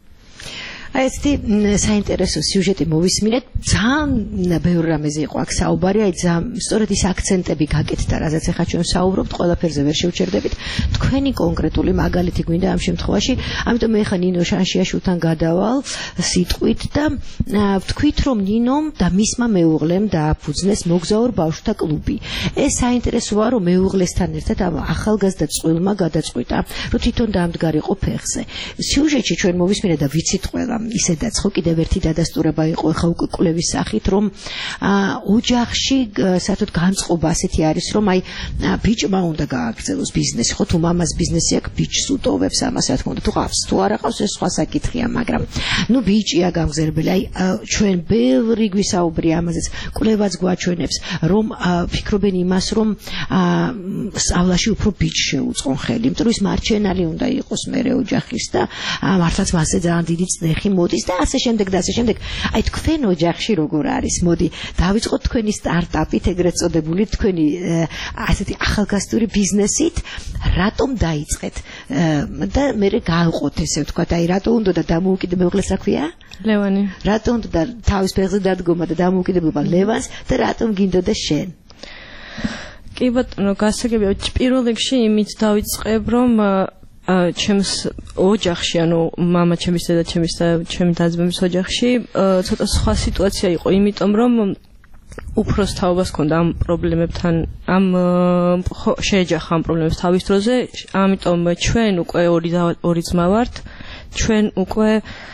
აი ესეთი საინტერესო სიუჟეტი მოვისმინეთ. ძალიან ბევრ რამეზე იყო აქ საუბარი, აი ძალიან სწორედ ის აქცენტები გაკეთდა, რაზეც ახლა ჩვენ ვსაუბრობთ, ყველაფერზე ვერ შევჩერდებით. თქვენი კონკრეტული მაგალითი გვინდა ამ შემთხვევაში, ამიტომ მე ხა ნინო შანშიაშვილთან გადავალ სიტყვით და ვთქვით, რომ ნინომ და მისმა მეუღლემ დააფუძნეს მოგზაურ ბავშვთა კლუბი. ეს საინტერესოა, რომ მეუღლესთან ერთად ამ ახალგაზრდა წყვილმა გადაწყვიტა, რომ თვითონ დაამდგარიყო ფეხზე. სიუჟეტში ჩვენ მოვისმინეთ და ვიცით ყველა ისედაც ხო კიდევ ერთი დადასტურება იყო ხა უკვე კვლევის სახით, რომ ოჯახში საერთოდ განწყობა ასეთი არის, რომ აი ბიჭმა უნდა გააგრძელოს ბიზნესი, ხო თუ მამას ბიზნესი აქვს, ბიჭს უტოვებს ამას, რა თქმა უნდა, თუ ყავს, თუ არ ყავს, ეს სხვა საკითხია, მაგრამ ნუ ბიჭია გამგზერებელი. აი ჩვენ ბევრი გვისაუბრია ამაზეც, კვლევაც გვაჩვენებს, რომ ფიქრობენ იმას, რომ სწავლაში უფრო ბიჭს შეუწყონ ხელი, იმიტომ რომ ის მარჩენალი უნდა იყოს მერე ოჯახის და მართლაც მასზე ძალიან დიდი წნეხი მოდის და ასე შემდეგ და ასე შემდეგ. აი თქვენ ოჯახში როგორ არის? მოდი დავიწყოთ თქვენი სტარტაპით, ეგრეთ წოდებული თქვენი ასეთი ახალგაზრდული ბიზნესით, რატომ დაიწყეთ და მე გავყოთ ესე ვთქვათ, აი რატო უნდა და დამოუკიდებლობას რა ქვია? ლევანი. რატო უნდა და თავის ფეხზე დადგომა და დამოუკიდებლობა ლევანს და რატომ გინდოდა შენ? კი ბატონო, გასაგებია, პირველ რიგში იმით დავიწყებ, რომ ჩემს ოჯახში, ანუ მამა ჩემის და ჩემის და ჩემი და-ძმების ოჯახში ცოტა სხვა სიტუაცია იყო, იმიტომ რომ უფროს თაობას ჰქონდა ამ პრობლემებთან, შეეჯახა ამ პრობლემებს თავის დროზე, ამიტომ ჩვენ უკვე ორი ძმა ვართ, ჩვენ უკვე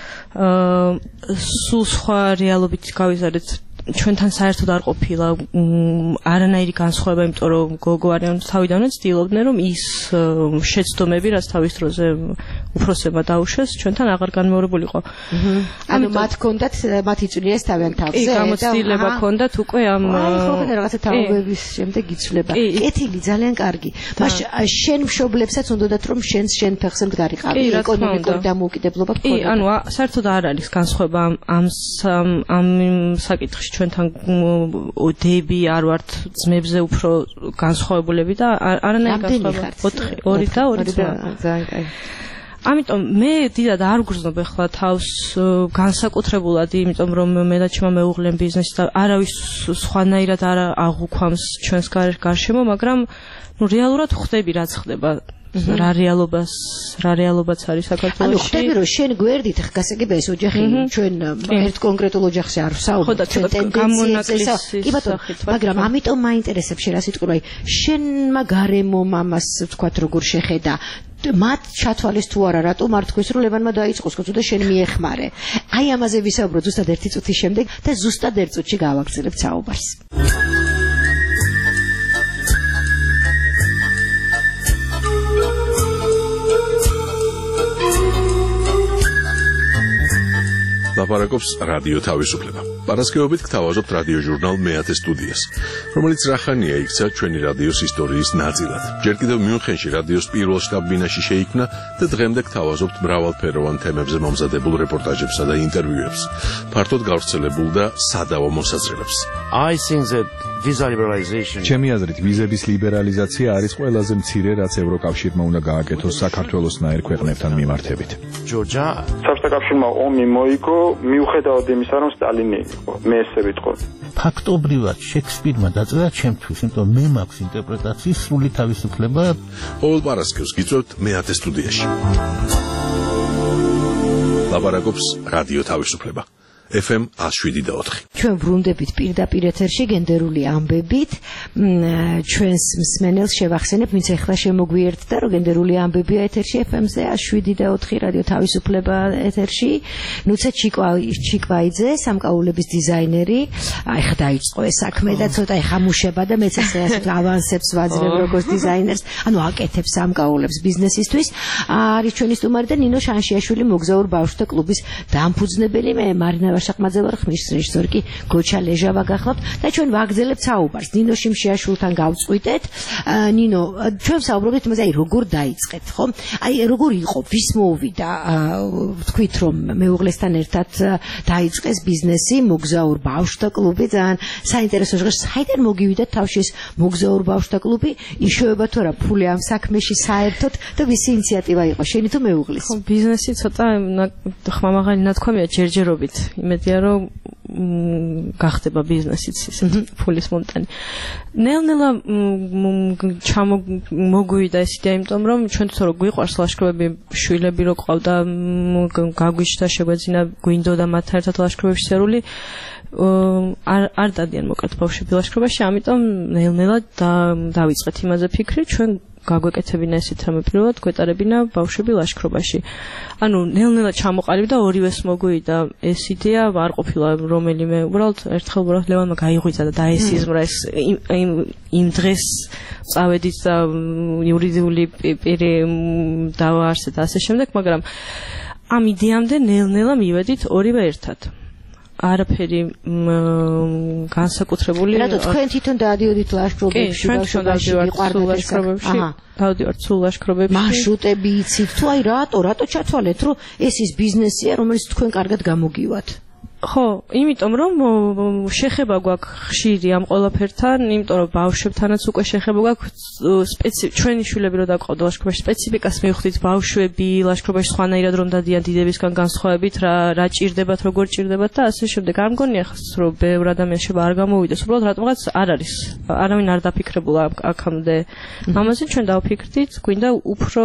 სულ სხვა რეალობით გავიზარდეთ. ჩვენთან საერთოდ არ ყოფილა არანაირი განსხვავება, იმიტომ რომ გოგო არიან თავიდანვე ცდილობდნენ, რომ ის შეცდომები, რაც თავის დროზე უფროსებმა დაუშვეს, ჩვენთან აღარ განმეორებულიყო. ანუ მათ ჰქონდათ მათი წვლიეს თავიანთ თავზე და გამოცდილება ჰქონდათ უკვე ამ ხო რაღაცა თაობების შემდეგ იცვლება. კეთილი, ძალიან კარგი. მაშინ შენ მშობლებსაც უნდათ რომ შენ ფეხზე მდგარიყავი, ეკონომიკური დამოუკიდებლობა გქონდა. კი, ანუ საერთოდ არ არის განსხვავება ამ საკითხში. ჩვენთან დები არ ვართ ძმებზე უფრო განსხვავებულები და არანაირი განსხვავება 4 და 2 ძმა. ძალიან კაი. ამიტომ მე დიდად არ გრძნობ ახლა თავს განსაკუთრებულად, იმიტომ რომ მე და ჩემმა მეუღლემ ბიზნესი და არავის სხვანაირად არ აღუქვამს ჩვენს გარშემო, მაგრამ რეალურად ხვდები რაც ხდება. რა რეალობაც არის საქართველოში. ანუ ხდები რომ შენ გვერდით გასაგებია ეს ოჯახი ჩვენ ერთ კონკრეტულ ოჯახში არ ვსაუბრობთ, ჩვენ ტენდენციებს კი ბატონო, მაგრამ ამიტომ მაინტერესებს შენ რა სიტყვა, შენმა გარემო მამას ვთქვათ როგორ შეხედა, მათ ჩათვალეს თუ არა, რატომ არ თქვის რომ ლევანმა დაიწყოს კოცო და შენ მიეხმარე. აი ამაზე ვისაუბროთ ზუსტად 1 წუთის შემდეგ და ზუსტად 1 წუთში გავაგრძელებთ საუბარს. ლაპარაკობს რადიო თავისუფლება. პარასკევობით გთავაზობთ რადიო ჟურნალ მეათე სტუდიას, რომელიც რახანია იქცა ჩვენი რადიოს ისტორიის ნაწილად. ჯერ კიდევ მიუნხენში რადიოს პირველ შტაბ-ბინაში შეიქმნა და დღემდე გთავაზობთ მრავალფეროვან თემებზე მომზადებულ რეპორტაჟებსა და ინტერვიუებს, ფართოდ გავრცელებულ და სადავო მოსაზრებებს. I think that visa liberalization. ჩემი აზრით, ვიზების ლიბერალიზაცია არის ყველაზე მცირე, რაც ევროკავშირმა უნდა გააკეთოს საქართველოსნაირ ქვეყნებთან მიმართებით. Georgia. საბჭოთა ომი მოიგო მიუხედავად იმისა, რომ სტალინი იყო, მე ესე ვიტყოდი. ფაქტობრივად შექსპირმა დაწერა ჩემთვის, იმიტომ მე მაქვს ინტერპრეტაციის სრული თავისუფლება. ყოველ პარასკევს გიწევთ მეათე სტუდიაში. ლაპარაკობს რადიო თავისუფლება. FM 107.4. ჩვენ ვრუნდებით პირდაპირ ეთერში გენდერული ამბებით. ჩვენს მსმენელს შევახსენებ, ვინც ახლა შემოგვიერთდა, რომ გენდერული ამბებია ეთერში FM-ზე 107.4 რადიო თავისუფლება ეთერში. ნუცა ჩიკვაიძე, სამკაულების დიზაინერი. აი ხა დაიწყო ეს საქმე და ცოტა ეხა მუშება და მეც ესე ავანსებს ვაძლევ როგორც დიზაინერს. ანუ აკეთებს სამკაულებს ბიზნესისთვის. არის ჩვენი სტუმარი და ნინო შანშიაშვილი, მოგზაურ ბავშვთა კლუბის დამფუძნებელი. მე მარინა შახმაძე ვარ, ხმის რეჟისორი კი გოჩა ლეჟავა გახლავთ და ჩვენ ვაგრძელებთ საუბარს. ნინო შიმშიაშვილთან გავწყვიტეთ. ნინო, ჩვენ საუბრობთ იმაზე, აი როგორ დაიწყეთ, ხო? აი როგორ იყო, ვის მოვიდა, ვთქვით რომ მეუღლესთან ერთად დაიწყეს ბიზნესი, მოგზაურ ბავშვთა კლუბი, ძალიან საინტერესო ჟღერს. საიდან მოგივიდა თავში ეს მოგზაურ ბავშვთა კლუბი? იშოვება თუ არა ფული ამ საქმეში საერთოდ და ვისი ინიციატივა იყო, შენი თუ მეუღლის? ხო, ბიზნესი ცოტა ხმამაღალი ნათქვამია ჯერჯერობით. იმედია რომ გახდება ბიზნესიც ისეთი ფულის მომტანი. ნელ-ნელა მოგვივიდა ეს იდეა, იმიტომ რომ ჩვენ თვითონ რო გვიყვარს ლაშქრობები, შვილები რო ყავდა, გაგვიჩნდა შეგვეძინა გვინდოდა მათთან ერთად ლაშქრობებში სერული, არ დადიან მოკლედ ბავშვები ლაშქრობაში, ამიტომ ნელ-ნელა დავიწყეთ იმაზე ფიქრი, ჩვენ გაგვეკეთებინა ესეთ რამე პირველად გვეტარებინა ბავშვები ლაშქრობაში. ანუ ნელ-ნელა ჩამოყალიბდა ორივეს მოგვივიდა ეს იდეა, არ ყოფილა რომელიმე, უბრალოდ ერთხელ ლევანმა გაიღვიძა და დაესიზმრა ეს იმ დღეს წავედით და იურიდიული პირი დავაარსე და ასე შემდეგ, მაგრამ ამ იდეამდე ნელ-ნელა მივედით ორივე ერთად. არაფერი განსაკუთრებული. რატო თქვენ თვითონ დაადიოდით ლაშქრობებში, ბავშვებში, ლაშქრობებში? დავდივართ სულ ლაშქრობებში. მარშრუტები იცით თუ აი რატო ჩათვალეთ, რომ ეს ის ბიზნესია, რომელიც თქვენ კარგად გამოგივათ? ხო, იმიტომ რომ შეხება გვაქვს ხშირი ამ ყველაფერთან, იმიტომ რომ ბავშვებთანაც უკვე შეხება გვაქვს ჩვენი შვილები რო დაყავდა ლაშქრობაში სპეციფიკას მივხვდით ბავშვები ლაშქრობაში სხვანაირად რომ დადიან დიდებისგან განსხვავებით რა ჭირდებათ, როგორ ჭირდებათ და ასე შემდეგ. არ მგონია რომ ბევრ ადამიანს შეიძლება არ გამოვიდეს, უბრალოდ რატომღაც არ არის. არავინ არ დაფიქრებულა აქამდე. ამაზე ჩვენ დავფიქრდით, გვინდა უფრო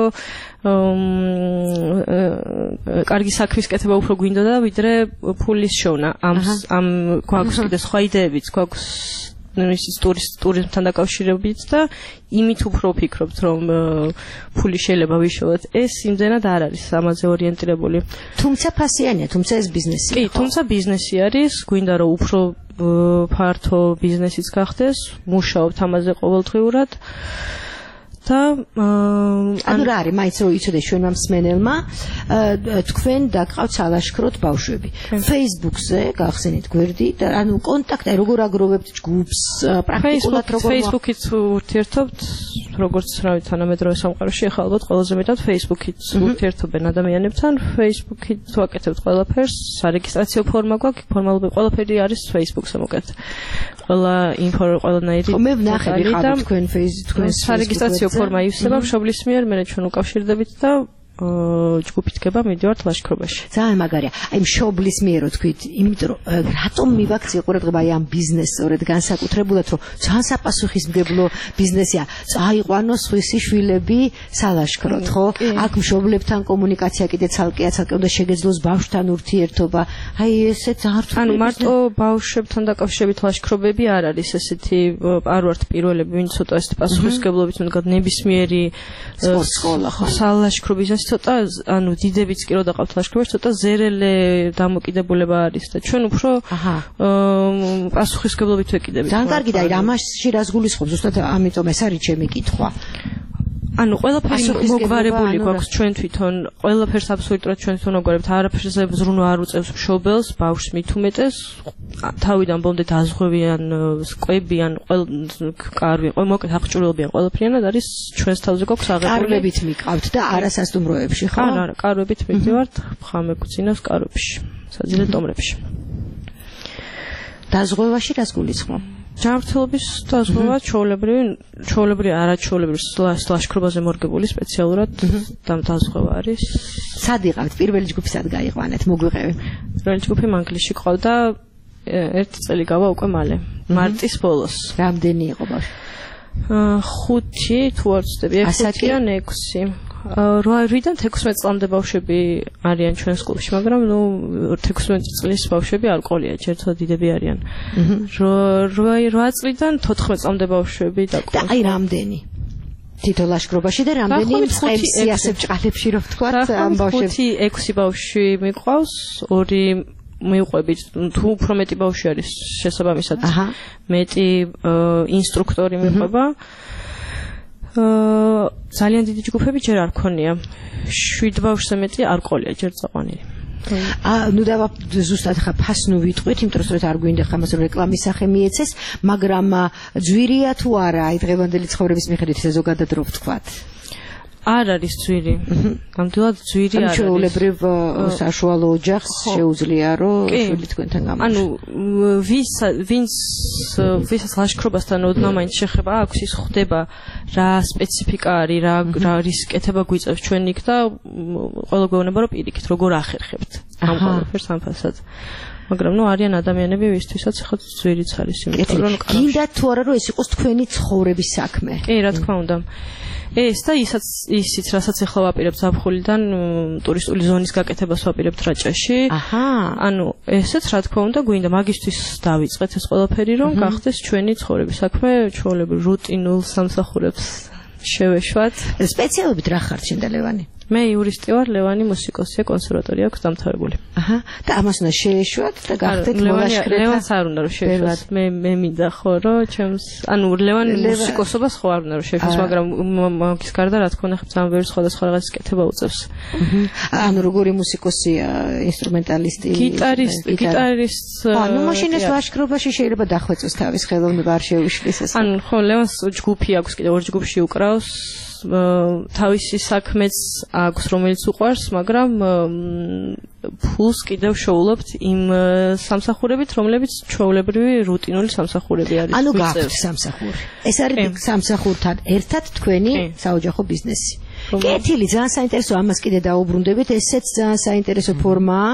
კარგი საქმის კეთება უფრო გვინდოდა ვიდრე ფულის შოვნა. ამ გვაქვს კიდე სხვა იდეებიც, გვაქვს ტურიზმთან დაკავშირებით და იმით უფრო ვფიქრობთ, რომ ფული შეიძლება ვიშოვოთ. ეს იმდენად არ არის ამაზე ორიენტირებული. თუმცა ფასიანია, თუმცა ეს ბიზნესია. კი, თუმცა ბიზნესი არის, გვინდა რომ უფრო ფართო ბიზნესიც გახდეს, მუშაობთ ამაზე ყოველდღიურად. და ანუ რა არის, მაინც რომ იცოდე ჩვენმა მსმენელმა, თქვენ დაგყავთ სალაშქროდ ბავშვები. Facebook-ზე გახსენეთ გვერდი და ანუ კონტაქტი როგორ აგროვებთ ჯგუფს, პრაქტიკულად როგორ Facebook-ით ურთიერთობთ, როგორც რავი თანამედროვე სამყაროში, ახლა ალბათ ყველაზე მეტად Facebook-ით ურთიერთობენ ადამიანებთან, Facebook-ით ვაკეთებთ ყველაფერს, სარეგისტრაციო ფორმა გვაქვს, ფორმალურად ყველაფერი არის Facebook-ზე მოკეთ. ყველანაირი მე ვნახე ვიყავით თქვენ Facebook-ს სარეგისტრაციო ფორმა ივსება მშობლის მიერ, მე ჩვენ უკავშირდებით და ჯგუფი დგება მიდივართ ლაშქრობაში. ძალიან მაგარია. აი მშობლის მიერ რო თქვით, იმიტომ რომ რატომ მივაქციე ყურადღება აი ამ ბიზნესს სწორედ განსაკუთრებულად, რომ ძალიან საპასუხისმგებლო ბიზნესია. წაიყვანოს სხვისი შვილები სალაშქროდ, ხო? აქ მშობლებთან კომუნიკაცია კიდე ცალკეა, უნდა შეგეძლოს ბავშვთან ურთიერთობა. აი ესე ძართული. ანუ მარტო ბავშვებთან დაკავშირებით ლაშქრობები არ არის ესეთი, არ ვართ პირველები, ვინც ცოტა ესეთი პასუხისმგებლობით მდგარ ნებისმიერი სკოლა, ხო? სალაშქრო ბიზნესი ცოტა, ანუ დიდებიც კი რო დაყავთ ლაშქრობაში, ცოტა ზერელე დამოკიდებულება არის და ჩვენ უფრო პასუხისმგებლობით ვეკიდებით. ძალიან კარგი და ამაში რას გულისხმობ, ზუსტად ამიტომ ეს არის ჩემი კითხვა. ანუ ყველაფერი მოგვარებული გვაქვს ჩვენ თვითონ, ყველაფერს აბსოლუტურად ჩვენ თვითონ მოგვარებთ, არაფერზე ზრუნვა არ უწევს მშობელს, ბავშვს მით უმეტეს, თავიდან ბოლომდე დაზღვევიან, სკვებიან, კარვი, მოკეთ აღჭურვილობიან ყველაფრიანად არის ჩვენს თავზე გვაქვს აღებული. კარვებით მიყავთ და არასასტუმროებში, ხო? არა, კარვებით მივდივართ, ხამე გვწინავს კარვებში, საძილე ტომრებში. დაზღვევაში რას გულისხმობ? ჯანმრთელობის დაზღვევა, ჩვეულებრივი არაჩვეულებრივი ლაშქრობაზე მორგებული სპეციალურად დაზღვევა არის. სად იყავთ? პირველი ჯგუფი სად გაიყვანეთ? მოგვიყევი. პირველი ჯგუფი მანგლისში ყავდა, ერთი წელი გავა უკვე მალე, მარტის ბოლოს. რამდენი იყო ბავშვი? 5 თუ არ ვცდები, 6 ან 6. 8-დან 16 წლამდე ბავშვები არიან ჩვენს კლუბში, მაგრამ 16 წლის ბავშვები არ ყოლია, ჯერთ დიდები არიან. 8 წლიდან 14 წლამდე ბავშვები და აი რამდენი? თითო ლაშქრობაში და რამდენი წყებს სიასებ ჭყალებში რო ვთქვათ ამ ბავშვებს? 5-6 ბავშვი მიყვავს, 2 მივყვებით, თუ უფრო მეტი ბავშვი არის შესაბამისად. მეტი ინსტრუქტორი მიყვება. ძალიან დიდი ჯგუფები ჯერ არ ქონია. 7 ბავშვზე მეტი არ ყოლია ჯერ წაყვანილი. ნუ დავა ზუსტად ხა ფასნუ ვიტყვით, იმიტომ რომ სწორედ არ გვინდა ხა მას რეკლამის სახე მიეცეს, მაგრამ ძვირია თუ არა აი დღევანდელი ცხოვრების მიხედვით ესე ზოგადად რო ვთქვათ? არ არის ძვირი. ნამდვილად ძვირი არ არის. ჩვეულებრივ საშუალო ოჯახს შეუძლია რომ შვილი თქვენთან გამოსულიყო. ანუ ვისაც ლაშქრობასთან ოდნავ მაინც შეხება აქვს, ის ხვდება რა სპეციფიკა არის, რა რისკეთება გვიწევს ჩვენ იქ და ყველა გვეუბნება რომ პირიქით როგორ ახერხებთ ამ ყველაფერს ამ ფასად. მაგრამ ნუ არიან ადამიანები, ვისთვისაც ხა ძვირიც არის, იმიტომ რომ გინდა თუ არა რომ ეს იყოს თქვენი ცხოვრების საქმე. კი, რა თქმა უნდა. ეს და ისიც რასაც ახლა ვაპირებთ ზაფხულიდან ტურისტული ზონის გაკეთებას ვაპირებთ რაჭაში. ანუ ესეც რა თქმა უნდა გვინდა მაგისთვის დავიწყეთ ეს ყველაფერი რომ გახდეს ჩვენი ცხოვრების საქმე, ჩვეულებრივ რუტინულ სამსახურებს შევეშვათ. სპეციალობით რა ხართ შენ და ლევანი? მე იურისტი ვარ, ლევანი მუსიკოსია, კონსერვატორია აქვს დამთავრებული. და ამას უნდა შეეშვათ და გახდეთ მოლაშქრეთა. ლევანს არ უნდა რომ შეეშვათ. მე მინდა ხო რომ ჩემს, ანუ ლევანი მუსიკოსობას ხო არ უნდა რომ შეეშვათ, მაგრამ მაგის გარდა რა თქმა უნდა ძალიან ბევრი სხვადასხვა რაღაცის კეთება უწევს. ანუ როგორი მუსიკოსია, ინსტრუმენტალისტი, გიტარისტ. ანუ მაშინ ეს ლაშქრობაში შეიძლება დახვეწოს თავის ხელოვნება არ შეუშლის ეს. ანუ ხო ლევანს ჯგუფი აქვს კიდე 2 ჯგუფში უკრავს. თავისი საქმეც აქვს, რომელიც უყვარს, მაგრამ ფულს კიდევ შოულობთ იმ სამსახურებით, რომლებიც ჩვეულებრივი რუტინული სამსახურები არის. ანუ გაქვთ სამსახური. ეს არის სამსახურთან ერთად თქვენი საოჯახო ბიზნესი. კეთილი, ძალიან საინტერესო, ამას კიდე დაუბრუნდებით, ესეც ძალიან საინტერესო ფორმაა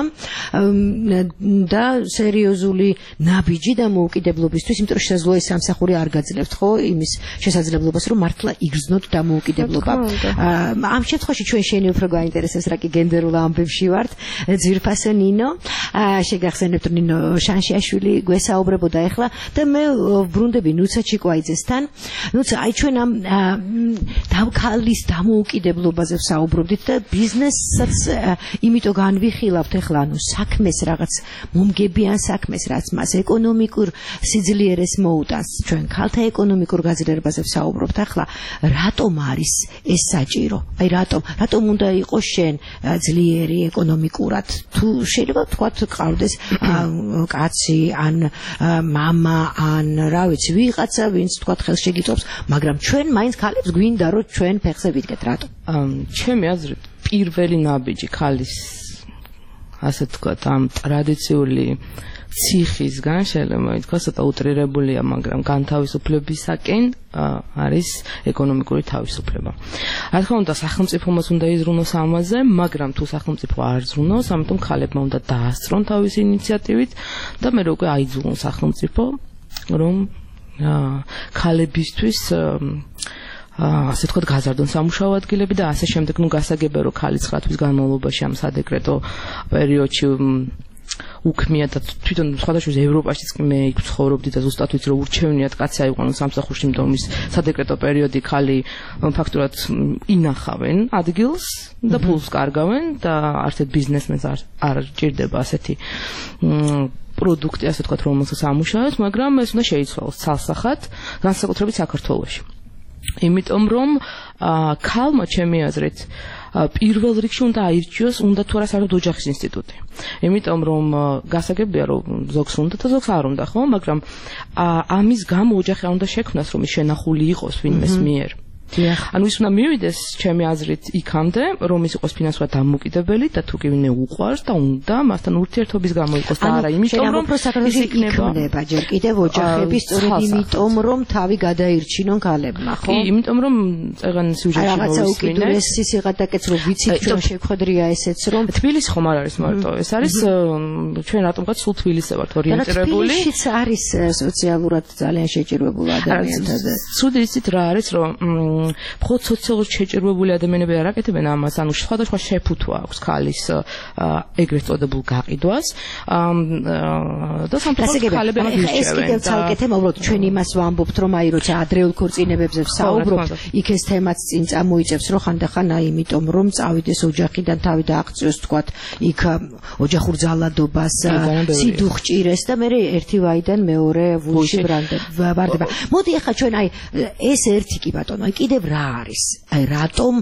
და სერიოზული ნაბიჯი დამოუკიდებლობისთვის, იმიტომ რომ შესაძლოა ეს სამსახური არ გაძლევთ, ხო, იმის შესაძლებლობას, რომ მართლა იგრძნოთ დამოუკიდებლობა. ამ შემთხვევაში ჩვენ შენი უფრო გაინტერესებს, რა კი გენდერულ ამბებში ვართ, ძვირფასო ნინო, შეგახსენებთ, რომ ნინო შანშიაშვილი გვესაუბრებოდა ახლა და მე ვბრუნდები ნუცა ჩიკვაიძესთან. ნუცა, აი ჩვენ ამ დავქალის დამოუკიდებლობაზე ვსაუბრობდით და ბიზნესაც იმიტომ განვიხილავთ ახლა, ანუ საქმეს რაღაც მომგებიან საქმეს, რაც მას ეკონომიკურ სიძლიერეს მოუტანს. ჩვენ ქალთა ეკონომიკურ გაძლიერებაზე ვსაუბრობთ ახლა, რატომ არის ეს საჭირო? აი რატომ უნდა იყოს შენ ძლიერი ეკონომიკურად? თუ შეიძლება თქვათ ყავდეს კაცი ან მამა ან რა ვიცი, ვიღაცა, ვინც თქვათ ხელს შეგიწობს, მაგრამ ჩვენ მაინც ქალებს გვინდა რომ ჩვენ ფეხზე ვიდგეთ, რატომ? ჩემი აზრით, პირველი ნაბიჯი ქალის, ასე ვთქვათ, ამ ტრადიციული ციხისგან შეიძლება ითქვას, ცოტა უტრირებულია, მაგრამ განთავისუფლებისაკენ არის ეკონომიკური თავისუფლება. რა თქმა უნდა, სახელმწიფომაც უნდა იზრუნოს ამაზე, მაგრამ თუ სახელმწიფო არ ზრუნავს, ამიტომ ქალებმა უნდა დაასწრონ თავისი ინიციატივით და მე უკვე აიძულონ სახელმწიფო, რომ ქალებისთვის ასე თქვათ გაზარდონ სამუშაო ადგილები და ასე შემდეგ. ნუ გასაგებია, რომ ქალი 9 თვის განმავლობაში ამ სადეკრეტო პერიოდში უქმია და თვითონ სხვადასხვა ევროპაშიც კი მე იქ ცხოვრობდი და ზუსტად ვიცი, რომ ურჩევნიათ კაცი აიყვანონ სამსახურში, იმიტომ რომ ის სადეკრეტო პერიოდი ქალი ფაქტურად ინახავენ ადგილს და ფულს კარგავენ და არცეთ ბიზნესმენს არ ჭირდება ასეთი პროდუქტი, ასე თქვათ, რომელსაც ამუშავებს, მაგრამ ეს უნდა შეიცვალოს ცალსახად, განსაკუთრებით საქართველოში. იმიტომ რომ ქალმა, ჩემი აზრით, პირველ რიგში უნდა აირჩიოს, უნდა თუ არა საერთოდ ოჯახის ინსტიტუტი. იმიტომ რომ გასაგებია, რომ ზოგს უნდა და ზოგს არ უნდა, ხო? მაგრამ ამის გამო ოჯახი არ უნდა შექმნას, რომ ის შენახული იყოს ვინმეს მიერ. ანუ ის უნდა მივიდეს, ჩემი აზრით, იქამდე, რომ ის იყოს ფინანსურად დამოუკიდებელი და თუ კი ვინმე უყვარს და უნდა მასთან ურთიერთობის გამო იყოს და არა იმიტომ, რომ ის იქნება ჯერ კიდევ ოჯახები, სწორედ იმიტომ, რომ თავი გადაირჩინონ ქალებმა, ხო? კი, იმიტომ რომ წეგან სიუჟეტში რაღაცა უკიდურესი სიღატაკეც რომ ვიცით, ჩვენ შეხვედრია ესეც, რომ თბილისი ხომ არ არის მარტო, ეს არის ჩვენ რატომღაც სულ თბილისზე ვართ ორიენტირებული. თბილისიც არის სოციალურად ძალიან შეჭირვებული ადამიანთა და ცუდი იცით რა არის, რომ მხოლოდ სოციალურად შეჭირვებული ადამიანები არ აკეთებენ ამას, ანუ სხვადასხვა შეფუთვა აქვს ქალის ეგრეთ წოდებულ გაყიდვას და სამწუხაროდ ქალები არ ირჩევენ. ეს კიდევ ცალკე თემა, უბრალოდ ჩვენ იმას ვამბობთ, რომ აი როცა ადრეულ ქორწინებებზე ვსაუბრობთ, იქ ეს თემაც წინ წამოიწევს, რომ ხანდახან აი იმიტომ რომ წავიდეს ოჯახიდან თავი დააღწიოს, თქვათ, იქ ოჯახურ ძალადობას, სიდუხჭირეს და მე ერთი ვაიდან მეორე ვულში ვრდება. მოდი ახლა ჩვენ აი ეს ერთი კი ბატონო, აი კიდევ რა არის? აი რატომ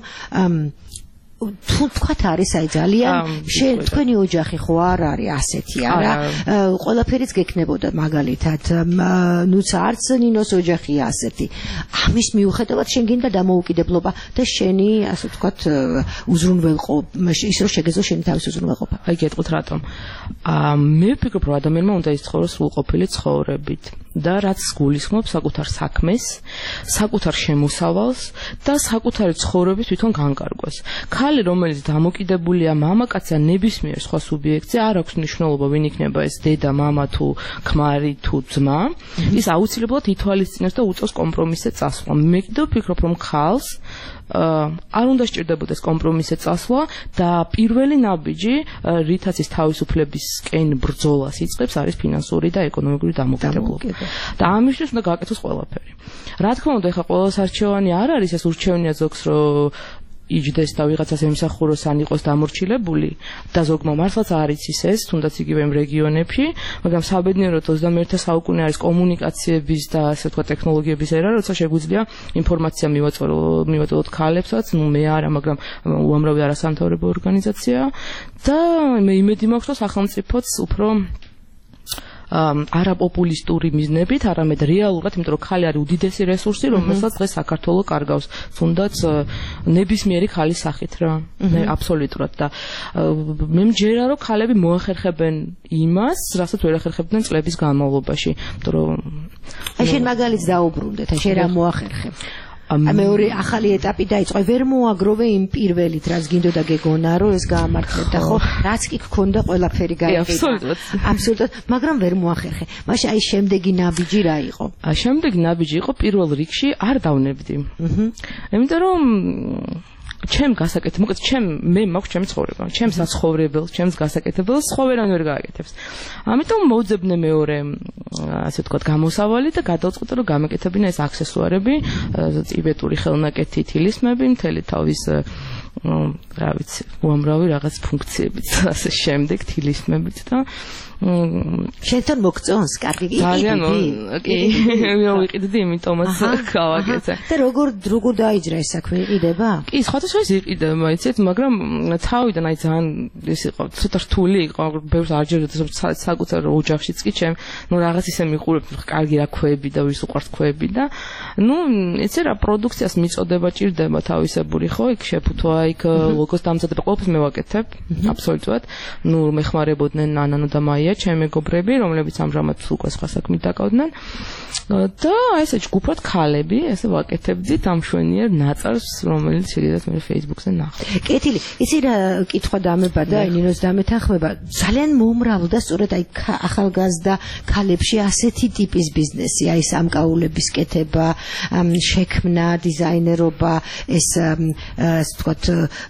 თუ თქვათ არის აი ძალიან თქვენი ოჯახი ხო არ არის ასეთი არა ყველაფერიც გექნებოდა მაგალითად ნუც არც ნინოს ოჯახია ასეთი ამის მიუხედავად შენ გინდა დამოუკიდებლობა და შენი ასე ვთქვათ უზრუნველყო ის რომ შეგეძლო შენი თავის უზრუნველყოფა აი გეტყვით რატომ მე ვფიქრობ რომ ადამიანმა უნდა იცხოვროს სრულყოფილი ცხოვრებით და რაც გულისხმობს საკუთარ საქმეს საკუთარ შემოსავალს და საკუთარი ცხოვრების თვითონ განკარგვას ქალი რომელიც დამოკიდებულია მამაკაცზე ნებისმიერ სხვა სუბიექტზე არ აქვს მნიშვნელობა ვინ იქნება ეს დედა მამა თუ ქმარი თუ ძმა ის აუცილებლად ითვალისწინებს და უწევს კომპრომისზე წასვლა მე კიდევ ვფიქრობ რომ ქალს არ უნდა სჭირდებოდეს კომპრომისზე წასვლა და პირველი ნაბიჯი რითაც ის თავისუფლებისკენ ბრძოლას იწყებს არის ფინანსური და ეკონომიკური დამოუკიდებლობა და ამისთვის უნდა გააკეთოს ყველაფერი რა თქმა უნდა ეხლა ყოველს არჩევანი არ არის ეს ურჩევნია ზოგს რომ იჯდეს და ვიღაცას ემსახუროს ან იყოს დამორჩილებული და ზოგმა მართლაც არ იცის ეს თუნდაც იგივე იმ რეგიონებში მაგრამ საბედნიეროდ 21-ე საუკუნე არის კომუნიკაციების და ასე ვთქვათ ტექნოლოგიების ერა როცა შეგვიძლია ინფორმაცია მივაწოდოთ ქალებსაც ნუ მე არა მაგრამ უამრავი არასამთავრობო ორგანიზაცია და მე იმედი მაქვს რომ სახელმწიფოც უფრო არა პოპულისტური მიზნებით, არამედ რეალურად, იმიტომ რომ ხალი არის უდიდესი რესურსი, რომელსაც დღეს საქართველოს კარგავს, თუნდაც ნებისმიერი ხალის სახით რა. აბსოლუტურად და მე მჯერა რომ ხალები მოახერხებენ იმას, რასაც ვერ ახერხებდნენ წლების განმავლობაში, იმიტომ რომ აი შენ მაგალითს დაუბრუნდეთ, აი შენ რა მოახერხებ? მეორე ახალი ეტაპი დაიწყო, ვერ მოაგროვე იმ პირველით, რაც გინდოდა გეგონა, რომ ეს გაამართლებდა, ხო? რაც კი გქონდა ყველაფერი გაიყიდა. აბსოლუტურად, მაგრამ ვერ მოახერხე. მაშინ აი შემდეგი ნაბიჯი რა იყო? შემდეგი ნაბიჯი იყო პირველ რიგში არ დავნებდი. იმიტომ რომ ჩემ გასაკეთებ, მოკლედ მე მაქვს ჩემი ცხოვრება, ჩემს საცხოვრებელს, ჩემს გასაკეთებელს სხვა ვერან ვერ გააკეთებს. ამიტომ მოვძებნე მეორე, ასე ვთქვათ, გამოსავალი და გადავწყვიტე, რომ გამეკეთებინა ეს აქსესუარები, ტიბეტური ხელნაკეთი, თილისმები, მთელი თავის რა ვიცი, უამრავი რაღაც ფუნქციებით, ასე შემდეგ თილისმებით და შენთან მოგწონს, კარგი იყიდი? ძალიან კი, მოვიყიდდი, იმიტომაც გავაკეთე. და როგორ დაიჯრა ეს საქმე, იყიდება? კი, სხვადასხვა იყიდება, იცით, მაგრამ თავიდან აი ძალიან ეს იყო, ცოტა რთული იყო, ბევრს არ ჯეროდა საკუთარ ოჯახშიც კი ჩემ, რაღაც ისე მიყურებ, კარგი რა ქვები და ვის უყვართ ქვები და იცი რა, პროდუქციას მიწოდება ჭირდება თავისებური, ხო, იქ შეფუთვა, იქ ლოგოს დამზადება, ყველაფერს მე ვაკეთებ, აბსოლუტურად. მეხმარებოდნენ ანანო და მაია ჩემი მეგობრები, რომლებიც ამჟამად უკვე სხვა საქმით დაკავდნენ. და ესე ჯგუფად ხალები, ესე ვაკეთებდით ამ შვენიერ ნაწარს, რომელიც შეგიძლიათ მე Facebook-ზე ნახოთ. კეთილი, იცი რა კითხვა დამებადა, ნინოს დამეთანხმება, ძალიან მომრავლდა სწორედ აი ახალგაზრდა ქალებში ასეთი ტიპის ბიზნესი, აი სამკაულების კეთება, შექმნა, დიზაინერობა, ეს ასე ვთქვათ,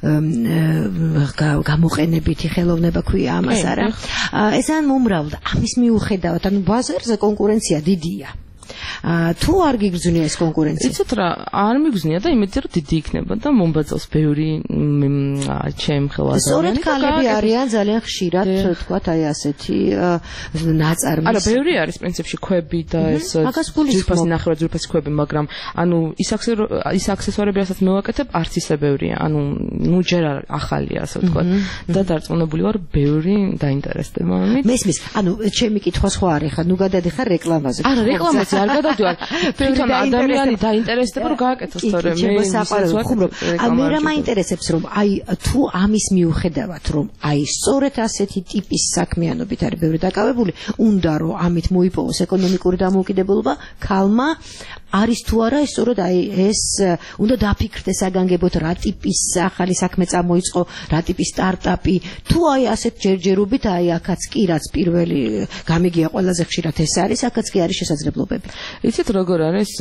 გამოყენებითი ხელოვნება ქვია ამას არა. ეს ან მომრავლდა, ამის მიუხედავად, ანუ ბაზარზე კონკურენცია დიდია. თუ არ გიგრძნია ეს კონკურენცია? იცით რა, არ მიგრძნია და იმედია რომ დიდი იქნება და მომბაძავს ბევრი ჩემ ხელვაზრიანი. სწორედ ქალები არიან ძალიან ხშირად, თქვათ, აი ასეთი ნაწარმის. არა, ბევრი არის პრინციპში ქვები და ეს ძვირფასი ნახევრად ძვირფასი ქვები, მაგრამ ანუ ის აქსესუარები, რასაც მე ვაკეთებ, არც ისე ბევრია. ანუ ჯერ ახალია, ასე ვთქვათ. და დარწმუნებული ვარ, ბევრი დაინტერესდება ამით. მესმის, ანუ ჩემი კითხვა სხვა არის, ხა, გადადიხარ რეკლამაზე. არა, რეკლამაზე არ გადავდივარ. თვითონ ადამიანი დაინტერესდება რომ გააკეთოს თორემ მე რა მაინტერესებს რომ აი თუ ამის მიუხედავად რომ აი სწორედ ასეთი ტიპის საქმიანობით არის ბევრი დაკავებული, უნდა რომ ამით მოიპოვოს ეკონომიკური დამოუკიდებლობა ქალმა არის თუ არა ეს სწორედ აი ეს უნდა დაფიქრდეს აგანგებოთ რა ტიპის ახალი საქმე წამოიწყო, რა ტიპის სტარტაპი, თუ აი ასეთ ჯერჯერობით აი აქაც კი რაც პირველი გამიგია ყველაზე ხშირად ეს არის, აქაც კი არის შესაძლებლობები. იცით როგორ არის,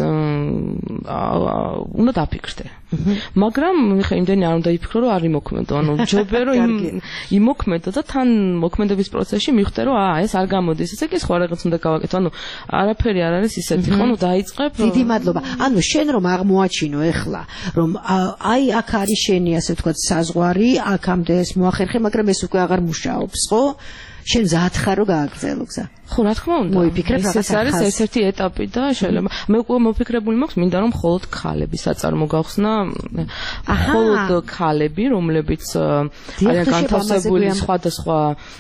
უნდა დაფიქრდე. მაგრამ ხა იმდენი არ უნდა იფიქრო რომ არ იმოქმედო, ანუ ჯობია რომ იმოქმედო და თან მოქმედების პროცესში მივხვდე რომ ეს არ გამოდის, ესე კი სხვა რაღაც უნდა გავაკეთო, ანუ არაფერი არ არის ისეთი, ხო, დაიწყებ. დიდი მადლობა. ანუ შენ რომ აღმოაჩინო ეხლა, რომ აი აქ არის შენი ასე ვთქვათ საზღვარი, აქამდე ეს მოახერხე, მაგრამ ეს უკვე აღარ მუშაობს, ხო? შენ მზად ხარ რომ გააგრძელო გზა? ხო, რა თქმა უნდა. მოიფიქრებ რაღაც ეს არის ერთ-ერთი ეტაპი და შეიძლება მე უკვე მოფიქრებული მაქვს, მინდა რომ მხოლოდ ქალები საწარმო გავხსნა, მხოლოდ ქალები, რომლებიც არიან განთავსებული სხვადასხვა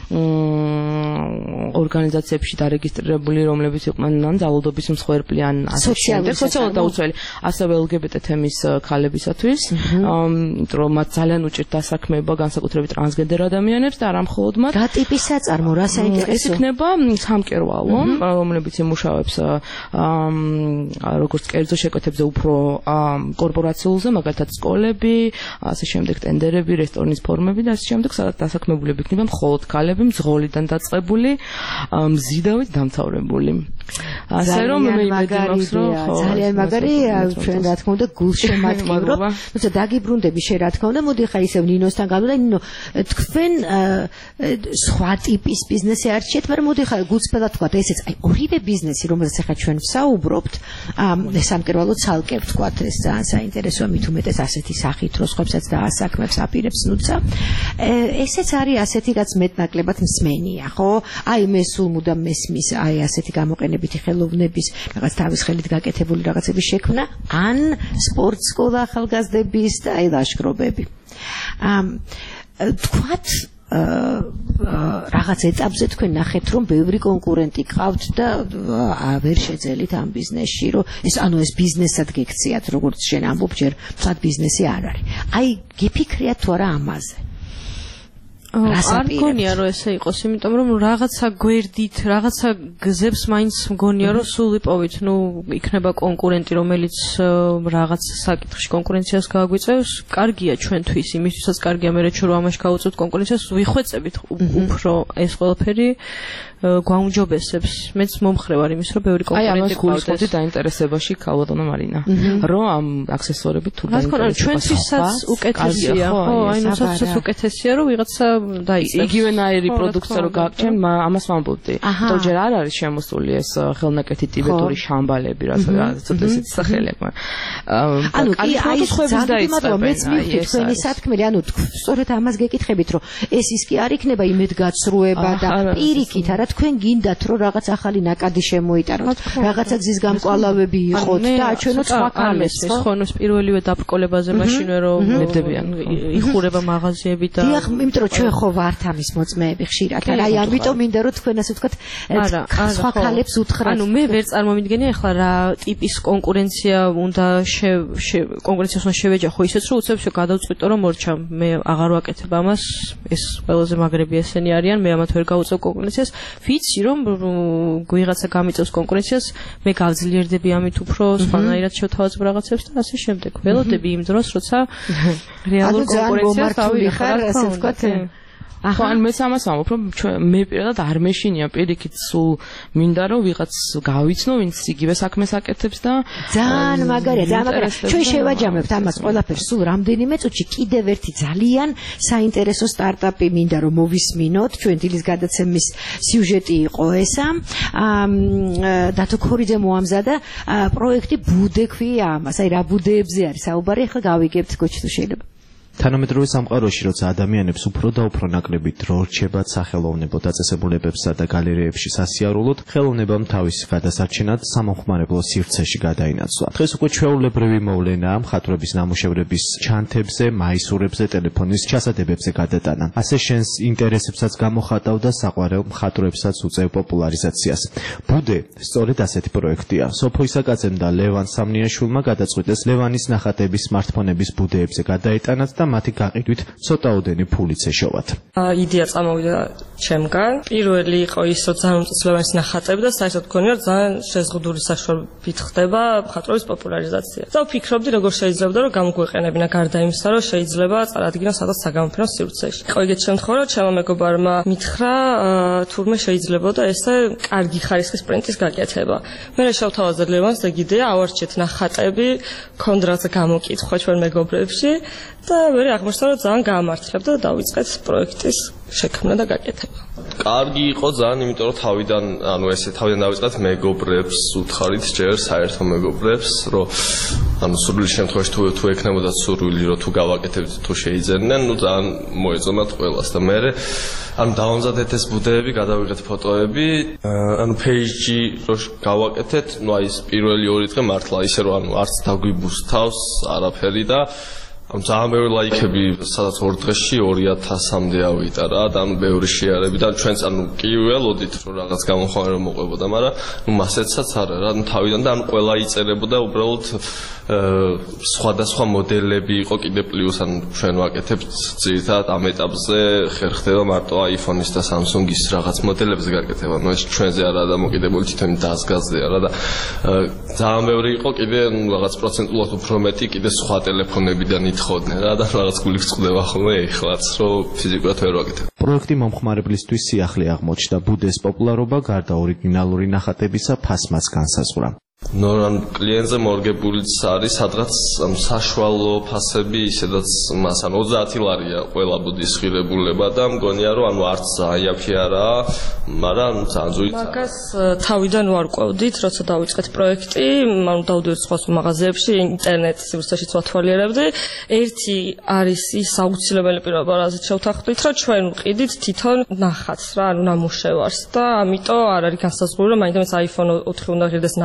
ორგანიზაციებში დარეგისტრირებული, რომლებიც იყვნენ ძალადობის მსხვერპლი ან ასე შემდეგ, სოციალურად დაუცველი, ასევე LGBT თემის ქალებისათვის, რომ მათ ძალიან უჭირთ დასაქმება განსაკუთრებით ტრანსგენდერ ადამიანებს და არა მხოლოდ მათ. რა ტიპის საწარმო, რა საინტერესო? ეს იქნება სამკერვალო, რომლებიც იმუშავებს როგორც კერძო შეკვეთებზე უფრო კორპორაციულზე, მაგალითად სკოლები, ასე შემდეგ ტენდერები, რესტორნის ფორმები და ასე შემდეგ, სადაც დასაქმებულები იქნება მხოლოდ ქალები, მძღოლიდან დაწყებული, მზიდავით დამთავრებული. ასე რომ მე იმედი მაქვს, რომ ძალიან მაგარი, ჩვენ რა თქმა უნდა გულს შემატკივრობ. თუმცა დაგიბრუნდები შენ რა თქმა უნდა, მოდი ხა ისევ ნინოსთან გავიდა, ნინო, თქვენ სხვა ტიპის ბიზნესი არჩიეთ, მაგრამ მოდი ხა გულწრფელად თქვა, ესეც აი ორივე ბიზნესი, რომელზეც ახლა ჩვენ ვსაუბრობთ, სამკერვალო ცალკე თქვა, ეს ძალიან საინტერესოა, მით უმეტეს ასეთი სახით, რომ სხვებსაც დაასაქმებს, აპირებს ნუცა. ესეც არის ასეთი, რაც მეტნაკლებად მსმენია, ხო? აი მე სულ მუდამ მესმის, აი ასეთი გამოყენებითი ხელოვნების, რაღაც თავის ხელით გაკეთებული რაღაცების შექმნა, ან სპორტ სკოლა ახალგაზრდების და აი ლაშქრობები. თქვათ რაღაც ეტაპზე თქვენ ნახეთ რომ ბევრი კონკურენტი ყავთ და ვერ შეძელით ამ ბიზნესში რომ ეს ბიზნესად გექციათ როგორც შენ ამბობ ჯერ თქვა ბიზნესი არ არის აი გიფიქრიათ თუ არა ამაზე არ მგონია რომ ესე იყოს, იმიტომ რომ რაღაცა გვერდით, რაღაცა გზებს მაინც მგონია რომ სულ იპოვით, იქნება კონკურენტი, რომელიც რაღაც საკითხში კონკურენციას გააგვიწევს, კარგია ჩვენთვის, იმისთვისაც კარგია მე რომ ამაში გავუწევთ კონკურენციას, ვიხვეწებით უფრო ეს ყველაფერი გვაუმჯობესებს. მეც მომხრე ვარ იმის, რომ ბევრი კონკურენტი გვაქვს დაინტერესებაში ქალბატონო მარინა, რომ ამ აქსესუარებით თუ დაინტერესება ჩვენთვისაც უკეთესია, ხო, აი ნუცაც უკეთესია, რომ ვიღაცა იგივენაირი პროდუქცია რო გააჩენ, ამას ვამბობდი. თუ ჯერ არ არის შემოსული ეს ხელნაკეთი ტიბეტური შამბალები, რასაც ცოტა ისეთი სახელები. ანუ კი აი ძალიან მეც მივხვდი თქვენი სათქმელი, ანუ სწორედ ამას გეკითხებით, რომ ეს ის კი არ იქნება იმედგაცრუება და პირიქით, არა თქვენ გინდათ რომ რაღაც ახალი ნაკადი შემოიტანოთ, რაღაცა გზის გამკვალავები იყოთ და აჩვენოთ სხვა ქალებს, ხო, ნუ პირველივე დაბრკოლებაზე მაშინვე რომ მებდებიან, იხურება მაღაზიები და დიახ, იმიტომ რომ ჩვენ ხო ვართ ამის მოწმეები ხშირად, არა, აი ამიტომ მინდა რომ თქვენ ასე ვთქვათ, სხვა ქალებს უთხრათ. ანუ მე ვერ წარმომიდგენია ახლა რა ტიპის კონკურენცია უნდა კონკურენციას უნდა შევეჯახო ისეც რომ უცებ გადავწყვიტო რომ მორჩა, მე აღარ ვაკეთებ ამას, ეს ყველაზე მაგრები ესენი არიან, მე ამათ ვერ გავუწევ კონკურენციას. ვიცი რომ ვიღაცა გამიწევს კონკურენციას, მე გავძლიერდები ამით უფრო სხვანაირად შევთავაზებ რაღაცებს და ასე შემდეგ. ველოდები იმ დროს, როცა რეალურ კონკურენციას ავიღარ, ასე ვთქვათ. ხო, ან მეც ამას ვამბობ, რომ მე პირადად არ მეშინია პირიქით, სულ მინდა რომ ვიღაც გავიცნო, ვინც იგივე საქმეს აკეთებს და ძალიან მაგარია. ჩვენ შევაჯამებთ ამას ყველაფერს სულ რამდენიმე წუთში. კიდევ ერთი ძალიან საინტერესო სტარტაპი მინდა რომ მოვისმინოთ. ჩვენ დილის გადაცემის სიუჟეტი იყო ესა. დათო ქორიძე მოამზადა პროექტი ბუდე ქვია ამას. აი რა ბუდეებზე არის საუბარი, ახლა გავიგებთ გოჩი თუ შეიძლება. თანამედროვე სამყაროში, როცა ადამიანებს უფრო და უფრო ნაკლები დრო რჩებათ სახელოვნებო დაწესებულებებსა და გალერეებში სასიარულოდ, ხელოვნებამ თავის გადასარჩენად სამომხმარებლო სივრცეში გადაინაცვლა. დღეს უკვე ჩვეულებრივი მოვლენაა მხატვრების ნამუშევრების ჩანთებზე, მაისურებზე, ტელეფონის ჩასადებებზე გადატანა. ასე შენს ინტერესებსაც გამოხატავდა საყვარელ მხატვრებსაც უწევ პოპულარიზაციას. ბუდე სწორედ ასეთი პროექტია. სოფო ისაკაძემ და ლევან სამნიაშვილმა გადაწყვიტეს ლევანის ნახატების სმარტფონების ბუდეებზე გადაეტანათ და მათი გაყიდვით ცოტაოდენი ფულიც ეშოვათ. იდეა წამოვიდა ჩემგან. პირველი იყო ის, რომ ძალიან უწესლოვანი ნახატები და საერთოდ მგონია რომ ძალიან შეზღუდული საშუალებით ხდება მხატვრობის პოპულარიზაცია. და ვფიქრობდი როგორ შეიძლება რომ გამოგვეყენებინა გარდა იმისა, რომ შეიძლება წარადგინოს სადაც საგამოფენო სივრცეში. იყო ეგეთი შემთხვევა, რომ ჩემო მეგობარმა მითხრა თურმე შეიძლებოდა ესე კარგი ხარისხის პრინტის გაკეთება. მე შევთავაზე ლევანს და გიდეა ავარჩიეთ ნახატები, ქონდა რაღაცა გამოკითხვა ჩვენ მეგობრებში და მე აღმოჩნდა რომ ძალიან გაამართლებდა და დავიწყეთ პროექტის შექმნა და გაკეთება. კარგი იყო ძალიან, იმიტომ რომ თავიდან დავიწყეთ მეგობრებს უთხარით ჯერ საერთო მეგობრებს, რომ სურვილის შემთხვევაში თუ ექნებოდათ სურვილი რომ თუ გავაკეთებთ თუ შეიძენდნენ, ძალიან მოეწონათ ყველას და მე დავამზადეთ ეს ბუდეები, გადავიღეთ ფოტოები, პეიჯი რომ გავაკეთეთ, აი ეს პირველი 2 დღე მართლა ისე რომ არც დაგვიბუსთავს არაფერი და ძალიან ბევრი ლაიქები, სადაც 2 დღეში 2000-მდე ავიდა რა, და ბევრი შეარები და ჩვენც კი ველოდით რომ რაღაც გამოხმაურება მოყვებოდა, მაგრამ მასეცაც არა რა, თავიდან და ყველა იწერებოდა უბრალოდ სხვადასხვა მოდელები იყო კიდე პლუს ჩვენ ვაკეთებთ ძირითადად ამ ეტაპზე ხერხდება მარტო iPhone-ის და Samsung-ის რაღაც მოდელებზე გაკეთება, ეს ჩვენზე არაა დამოკიდებული, თვითონ დაზგაზდია რა და ძალიან ბევრი იყო კიდე რაღაც პროცენტულად უფრო მეტი კიდე სხვა ტელეფონებიდან ითხოვდნენ რა და რაღაც გულით წყდება ხოლმე ეხლაც რომ ფიზიკურად ვერ ვაკეთებ. პროექტი მომხმარებლისთვის სიახლე აღმოჩნდა. ბუდეს პოპულარობა გარდა ორიგინალური ნახატებისა ფასმაც განსაზღვრა. ნორან კლიენტზე მორგებულიც არის სადღაც საშუალო ფასები, ისედაც მას 30 ლარია ყველა ბუდის ღირებულება და მგონია რომ არც აიაფი არაა, მაგრამ ძალიან ზუსტია. მაგას თავიდან ვარ ყვევდით, როცა დავიწყეთ პროექტი, დავდივართ სხვა მაღაზიებში, ინტერნეტ სივრცეშიც ვათვალიერებდი. ერთი არის ის აუცილებელი პირობა, რაზეც შევთანხმდით, რომ ჩვენ ვყიდით თვითონ ნახატს რა, ნამუშევარს და ამიტომ არ არის განსაზღვრული, რომ მაინც iPhone 4 უნდა ღირდეს ნაკლები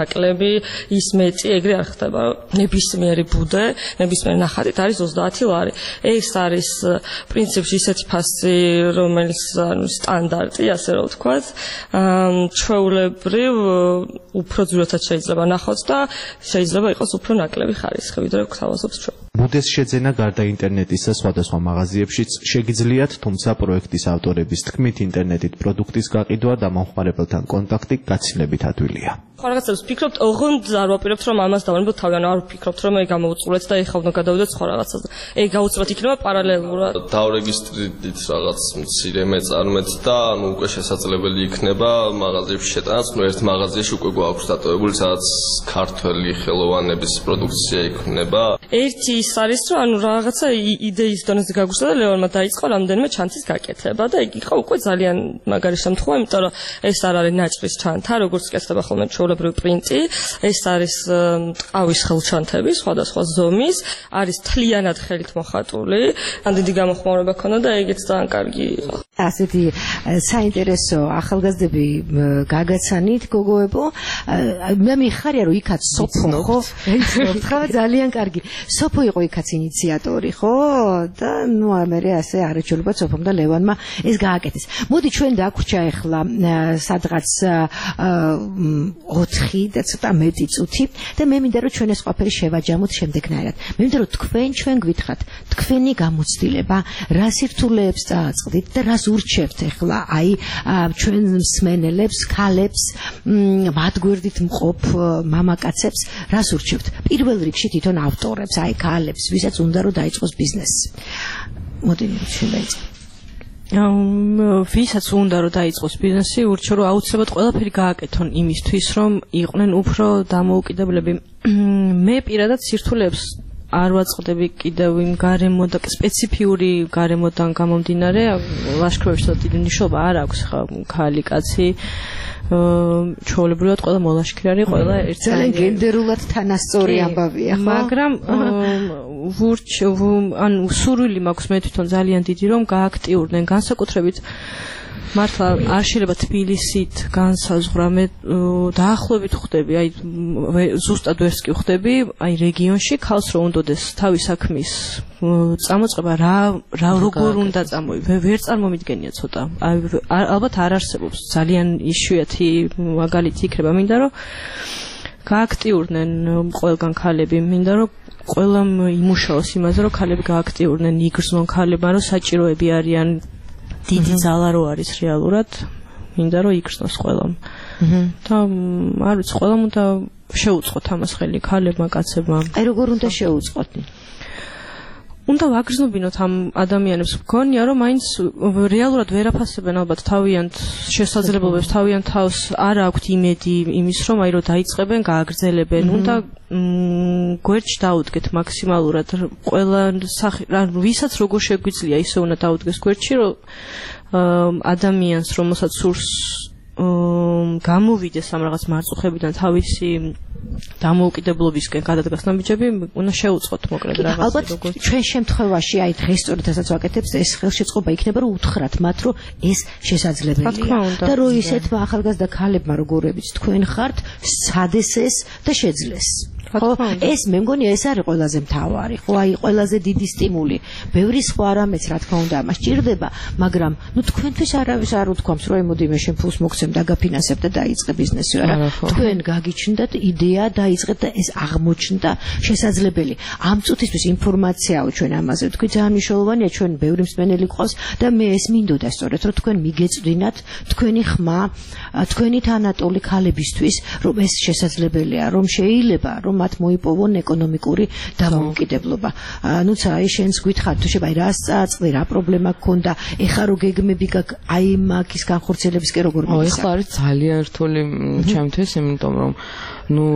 ლარი, ის მეტი, ეგრე არ ხდება. ნებისმიერი ბუდე, ნებისმიერი ნახატით არის 30 ლარი. ეს არის პრინციპში ისეთი ფასი, რომელიც სტანდარტი, ასე რომ ვთქვათ, ჩვეულებრივ უფრო ძვირადაც შეიძლება ნახოთ და შეიძლება იყოს უფრო ნაკლები ხარისხი, ვიდრე გვთავაზობს ჩვენ. ბუდეს შეძენა გარდა ინტერნეტისა სხვადასხვა მაღაზიებშიც შეგიძლიათ, თუმცა პროექტის ავტორების თქმით, ინტერნეტით პროდუქტის გაყიდვა და მომხმარებელთან კონტაქტი გაცილებით ადვილია. ხო რაღაცებს ვფიქრობთ, ოღონდ არ ვაპირებთ რომ ამას დავანებოთ თავი, ანუ არ ვფიქრობთ რომ ეგ გამოვუწურეთ და ეხლა უნდა გადავიდეთ სხვა რაღაცაზე. ეგ გაუცილებლად იქნება პარალელურად. დავრეგისტრირდით რაღაც მცირე მეწარმეთ და ანუ უკვე შესაძლებელი იქნება მაღაზიებში შეტანაც, ნუ ერთ მაღაზიაში უკვე გვაქვს დატოვებული სადაც ქართველი ხელოვანების პროდუქცია იქნება. ერთი ის არის რომ ანუ რაღაცა იდეის დონეზე გაგვსა და ლეონმა დაიწყო რამდენიმე ჩანთის გაკეთება და ეგ იყო უკვე ძალიან მაგარი შემთხვევა, იმიტომ რომ ეს არ არის ნაჭრის ჩანთა, როგორც კეთდება ხოლმე ჩვეულებრივი პრინტი, ეს არის ტყავის ხელჩანთები სხვადასხვა ზომის, არის თლიანად ხელით მოხატული, ან დიდი გამოხმაურება ქონდა და ეგეც ძალიან კარგი იყო. ასეთი საინტერესო ახალგაზრდები გაგაცანით გოგოებო, მე მიხარია რომ იქაც სოფო ხო? ხო, ძალიან კარგი. სოფო იყო იქაც ინიციატორი, ხო? და ნუ ამერე ასე არაჩვეულება სოფომ და ლევანმა ეს გააკეთეს. მოდი ჩვენ დაგვრჩა ახლა სადღაც 4 და ცოტა მეტი წუთი და მე მინდა რომ ჩვენ ეს ყველაფერი შევაჯამოთ შემდეგნაირად. მე მინდა რომ ჩვენ გვითხრათ თქვენი გამოცდილება, რა სირთულეებს წააწყდით და რას ურჩევთ ახლა აი ჩვენ მსმენელებს, ქალებს, მათ გვერდით მყოფ მამაკაცებს, რას ურჩევთ? პირველ რიგში თვითონ ავტორებს, აი ქალებს, ვისაც უნდა რომ დაიწყოს ბიზნესი. მოდი ჩვენ დაიწყოთ. ვისაც უნდა რომ დაიწყოს ბიზნესი, ურჩევ რომ აუცილებლად ყველაფერი გააკეთონ იმისთვის, რომ იყვნენ უფრო დამოუკიდებლები. მე პირადად სირთულეებს არ ვაწყდები კიდევ იმ გარემო და სპეციფიური გარემოდან გამომდინარე, ლაშქრობებში და დიდი ნიშნობა არ აქვს ხა ქალი კაცი. ჩვეულებრივად ყველა მოლაშქრი არის, ყველა ძალიან გენდერულად თანასწორი ამბავია, ხო? მაგრამ ანუ სურვილი მაქვს მე თვითონ ძალიან დიდი რომ გააქტიურდნენ განსაკუთრებით მართლა არ შეიძლება თბილისით განსაზღვრა მე დაახლოებით ხვდები, აი ზუსტად ვერს კი ხვდები, აი რეგიონში ქალს რო უნდოდეს თავის საქმის წამოწყება რა როგორ უნდა წამოიღო, ვერ წარმომიდგენია ცოტა. ალბათ არ არსებობს ძალიან იშვიათი მაგალითი იქნება, მინდა რომ გააქტიურდნენ ყველგან ქალები, მინდა რომ ყველამ იმუშაოს იმაზე, რომ ქალები გააქტიურდნენ, იგრძნონ ქალებმა, რომ საჭიროები არიან დიდი ძალა რო არის რეალურად, მინდა რომ იგრძნოს ყველამ. და არ ვიცი, ყველამ უნდა შეუწყოთ ამას ხელი ქალებმა, კაცებმა. აი როგორ უნდა შეუწყოთ? უნდა ვაგრძნობინოთ ამ ადამიანებს, მგონია რომ მაინც რეალურად ვერ აფასებენ ალბათ თავიანთ შესაძლებლობებს, თავიანთ თავს არ აქვთ იმედი იმის რომ აი რომ დაიწყებენ, გააგრძელებენ. უნდა გვერდში დაუდგეთ მაქსიმალურად ყველა ვისაც როგორ შეგვიძლია ისე უნდა დაუდგეს გვერდში რომ ადამიანს რომელსაც სურს გამოვიდეს ამ რაღაც მარწუხებიდან თავისი დამოუკიდებლობისკენ გადადგას ნაბიჯები უნდა შეუწყოთ მოკლედ რაღაც ალბათ ჩვენ შემთხვევაში აი დღეს სწორედ ასაც ვაკეთებთ ეს ხელშეწყობა იქნება რომ უთხრათ მათ რომ ეს შესაძლებელია და რომ ისეთმა ახალგაზრდა ქალებმა როგორებიც თქვენ ხართ სადესეს და შეძლეს ხო ეს მე მგონია ეს არის ყველაზე მთავარი ხო აი ყველაზე დიდი სტიმული ბევრი სხვა რამეც რა თქმა უნდა ამას ჭირდება მაგრამ ნუ თქვენთვის არავის არ უთქვამს რომ მოდი მე შენ ფულს მოგცემ და გაფინანსებ და დაიწყე ბიზნესი არა თქვენ გაგიჩნდათ იდეა დაიწყეთ და ეს აღმოჩნდა შესაძლებელი ამ წუთისთვის ინფორმაციაო ჩვენ ამაზე თქვი ძალიან მნიშვნელოვანია ჩვენ ბევრი მსმენელი გყავს და მე ეს მინდოდა სწორედ რომ თქვენ მიგეწვდინათ თქვენი ხმა თქვენი თანატოლი ქალებისთვის რომ ეს შესაძლებელია რომ შეიძლება რომ მათ მოიპოვონ ეკონომიკური დამოუკიდებლობა. ნუცა აი შენს გითხარ თუ შეიძლება რას წააწყდი რა პრობლემა გქონდა ეხა რო გეგმები გაქვს აი მაგის განხორციელებისკენ როგორ მიგისა? ეხლა არის ძალიან რთული ჩემთვის, იმიტომ რომ ნუ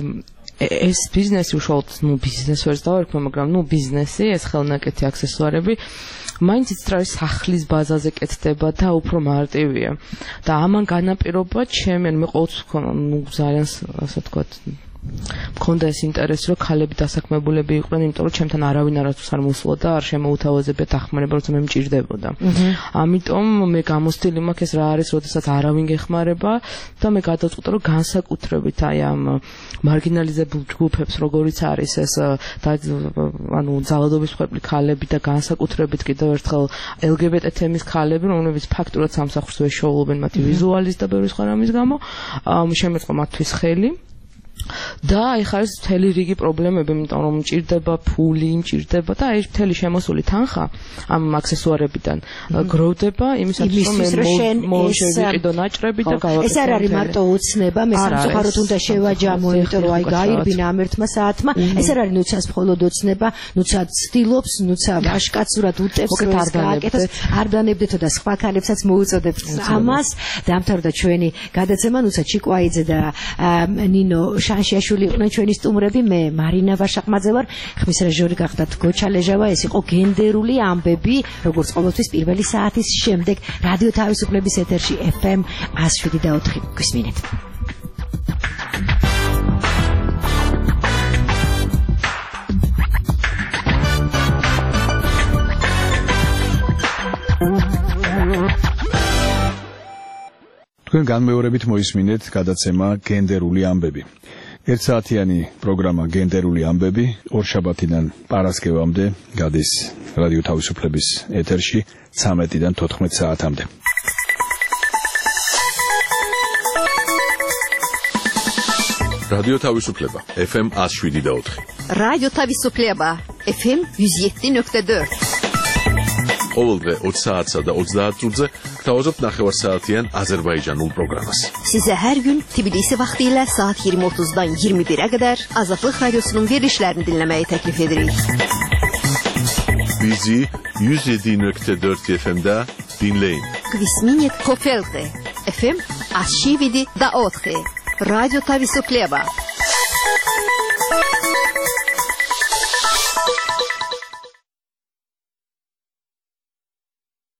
ეს ბიზნესი უშუალოდ ნუ ბიზნეს ვერს დავარქვი, მაგრამ ნუ ბიზნესი ეს ხელნაკეთი აქსესუარები მაინც ის სახლის ბაზაზე კეთდება და უფრო მარტივია. და ამან განაპირობა ჩემი მე ყოველთვის ნუ ძალიან ასე ვთქვათ მქონდა ეს ინტერესი, რომ ქალები დასაქმებულები იყვნენ, იმიტომ რომ ჩემთან არავინ არასდროს არ მოსულოდა, არ შემოუთავაზებია დახმარება, როცა მე მჭირდებოდა. ამიტომ მე გამოცდილი მაქვს ეს რა არის, როდესაც არავინ გეხმარება და მე გადავწყვიტე, რომ განსაკუთრებით აი ამ მარგინალიზებულ ჯგუფებს, როგორიც არის ეს ანუ ძალადობის მსხვერპლი ქალები და განსაკუთრებით კიდევ ერთხელ LGBT თემის ქალები, რომლებიც ფაქტურად სამსახურს ვეშოულობენ მათი ვიზუალის და ბევრი სხვა რამის გამო, შემეწყო მათთვის ხელი. და ეხლა არის მთელი რიგი პრობლემები, იმიტომ რომ მჭირდება ფული, მჭირდება და აი მთელი შემოსული თანხა ამ აქსესუარებიდან გროვდება იმისათვის, რომ მე მოვიყიდო ნაჭრები და გავაკეთო. ეს არ არის მარტო უცნება, მე სამწუხაროდ უნდა შევაჯამო, იმიტომ რომ აი გაირბინა ამ ერთმა საათმა. ეს არ არის ნუცას მხოლოდ ოცნება, ნუცა ცდილობს, ნუცა ვაშკაცურად უტევს, რომ ეს გააკეთოს, არ დანებდეთო და სხვა ქალებსაც მოუწოდებთ ამას. დამთავრდა ჩვენი გადაცემა, ნუცა ჩიკვაიძე და ნინო შანშიაშვილი იყვნენ ჩვენი სტუმრები, მე მარინა ვაშაყმაძე ვარ, ხმის რეჟისორი გახდათ გოჩა ლეჟავა, ეს იყო გენდერული ამბები, როგორც ყოველთვის პირველი საათის შემდეგ რადიო თავისუფლების ეთერში FM 107.4 გვისმინეთ. თქვენ განმეორებით მოისმინეთ გადაცემა გენდერული ამბები. ერთსაათიანი პროგრამა გენდერული ამბები ორშაბათიდან პარასკევამდე გადის რადიო თავისუფლების ეთერში 13-დან 14 საათამდე. რადიო თავისუფლება FM 107.4. რადიო თავისუფლება FM 107.4. ყოველდღე 20 saatsa da 30 წუთზე გთავაზობთ ნახევარსაათიან აზერბაიჯანულ პროგრამას. Size her gün Tbilisi vaxtilə saat 20:30-dan 21-ə qədər Azadlıq Radiosunun verilişlərini dinləməyi təklif edirik. Bizi 107.4 FM-də dinləyin. Kvisminit Kofelte FM 107.4. Radyo Tavisufleba.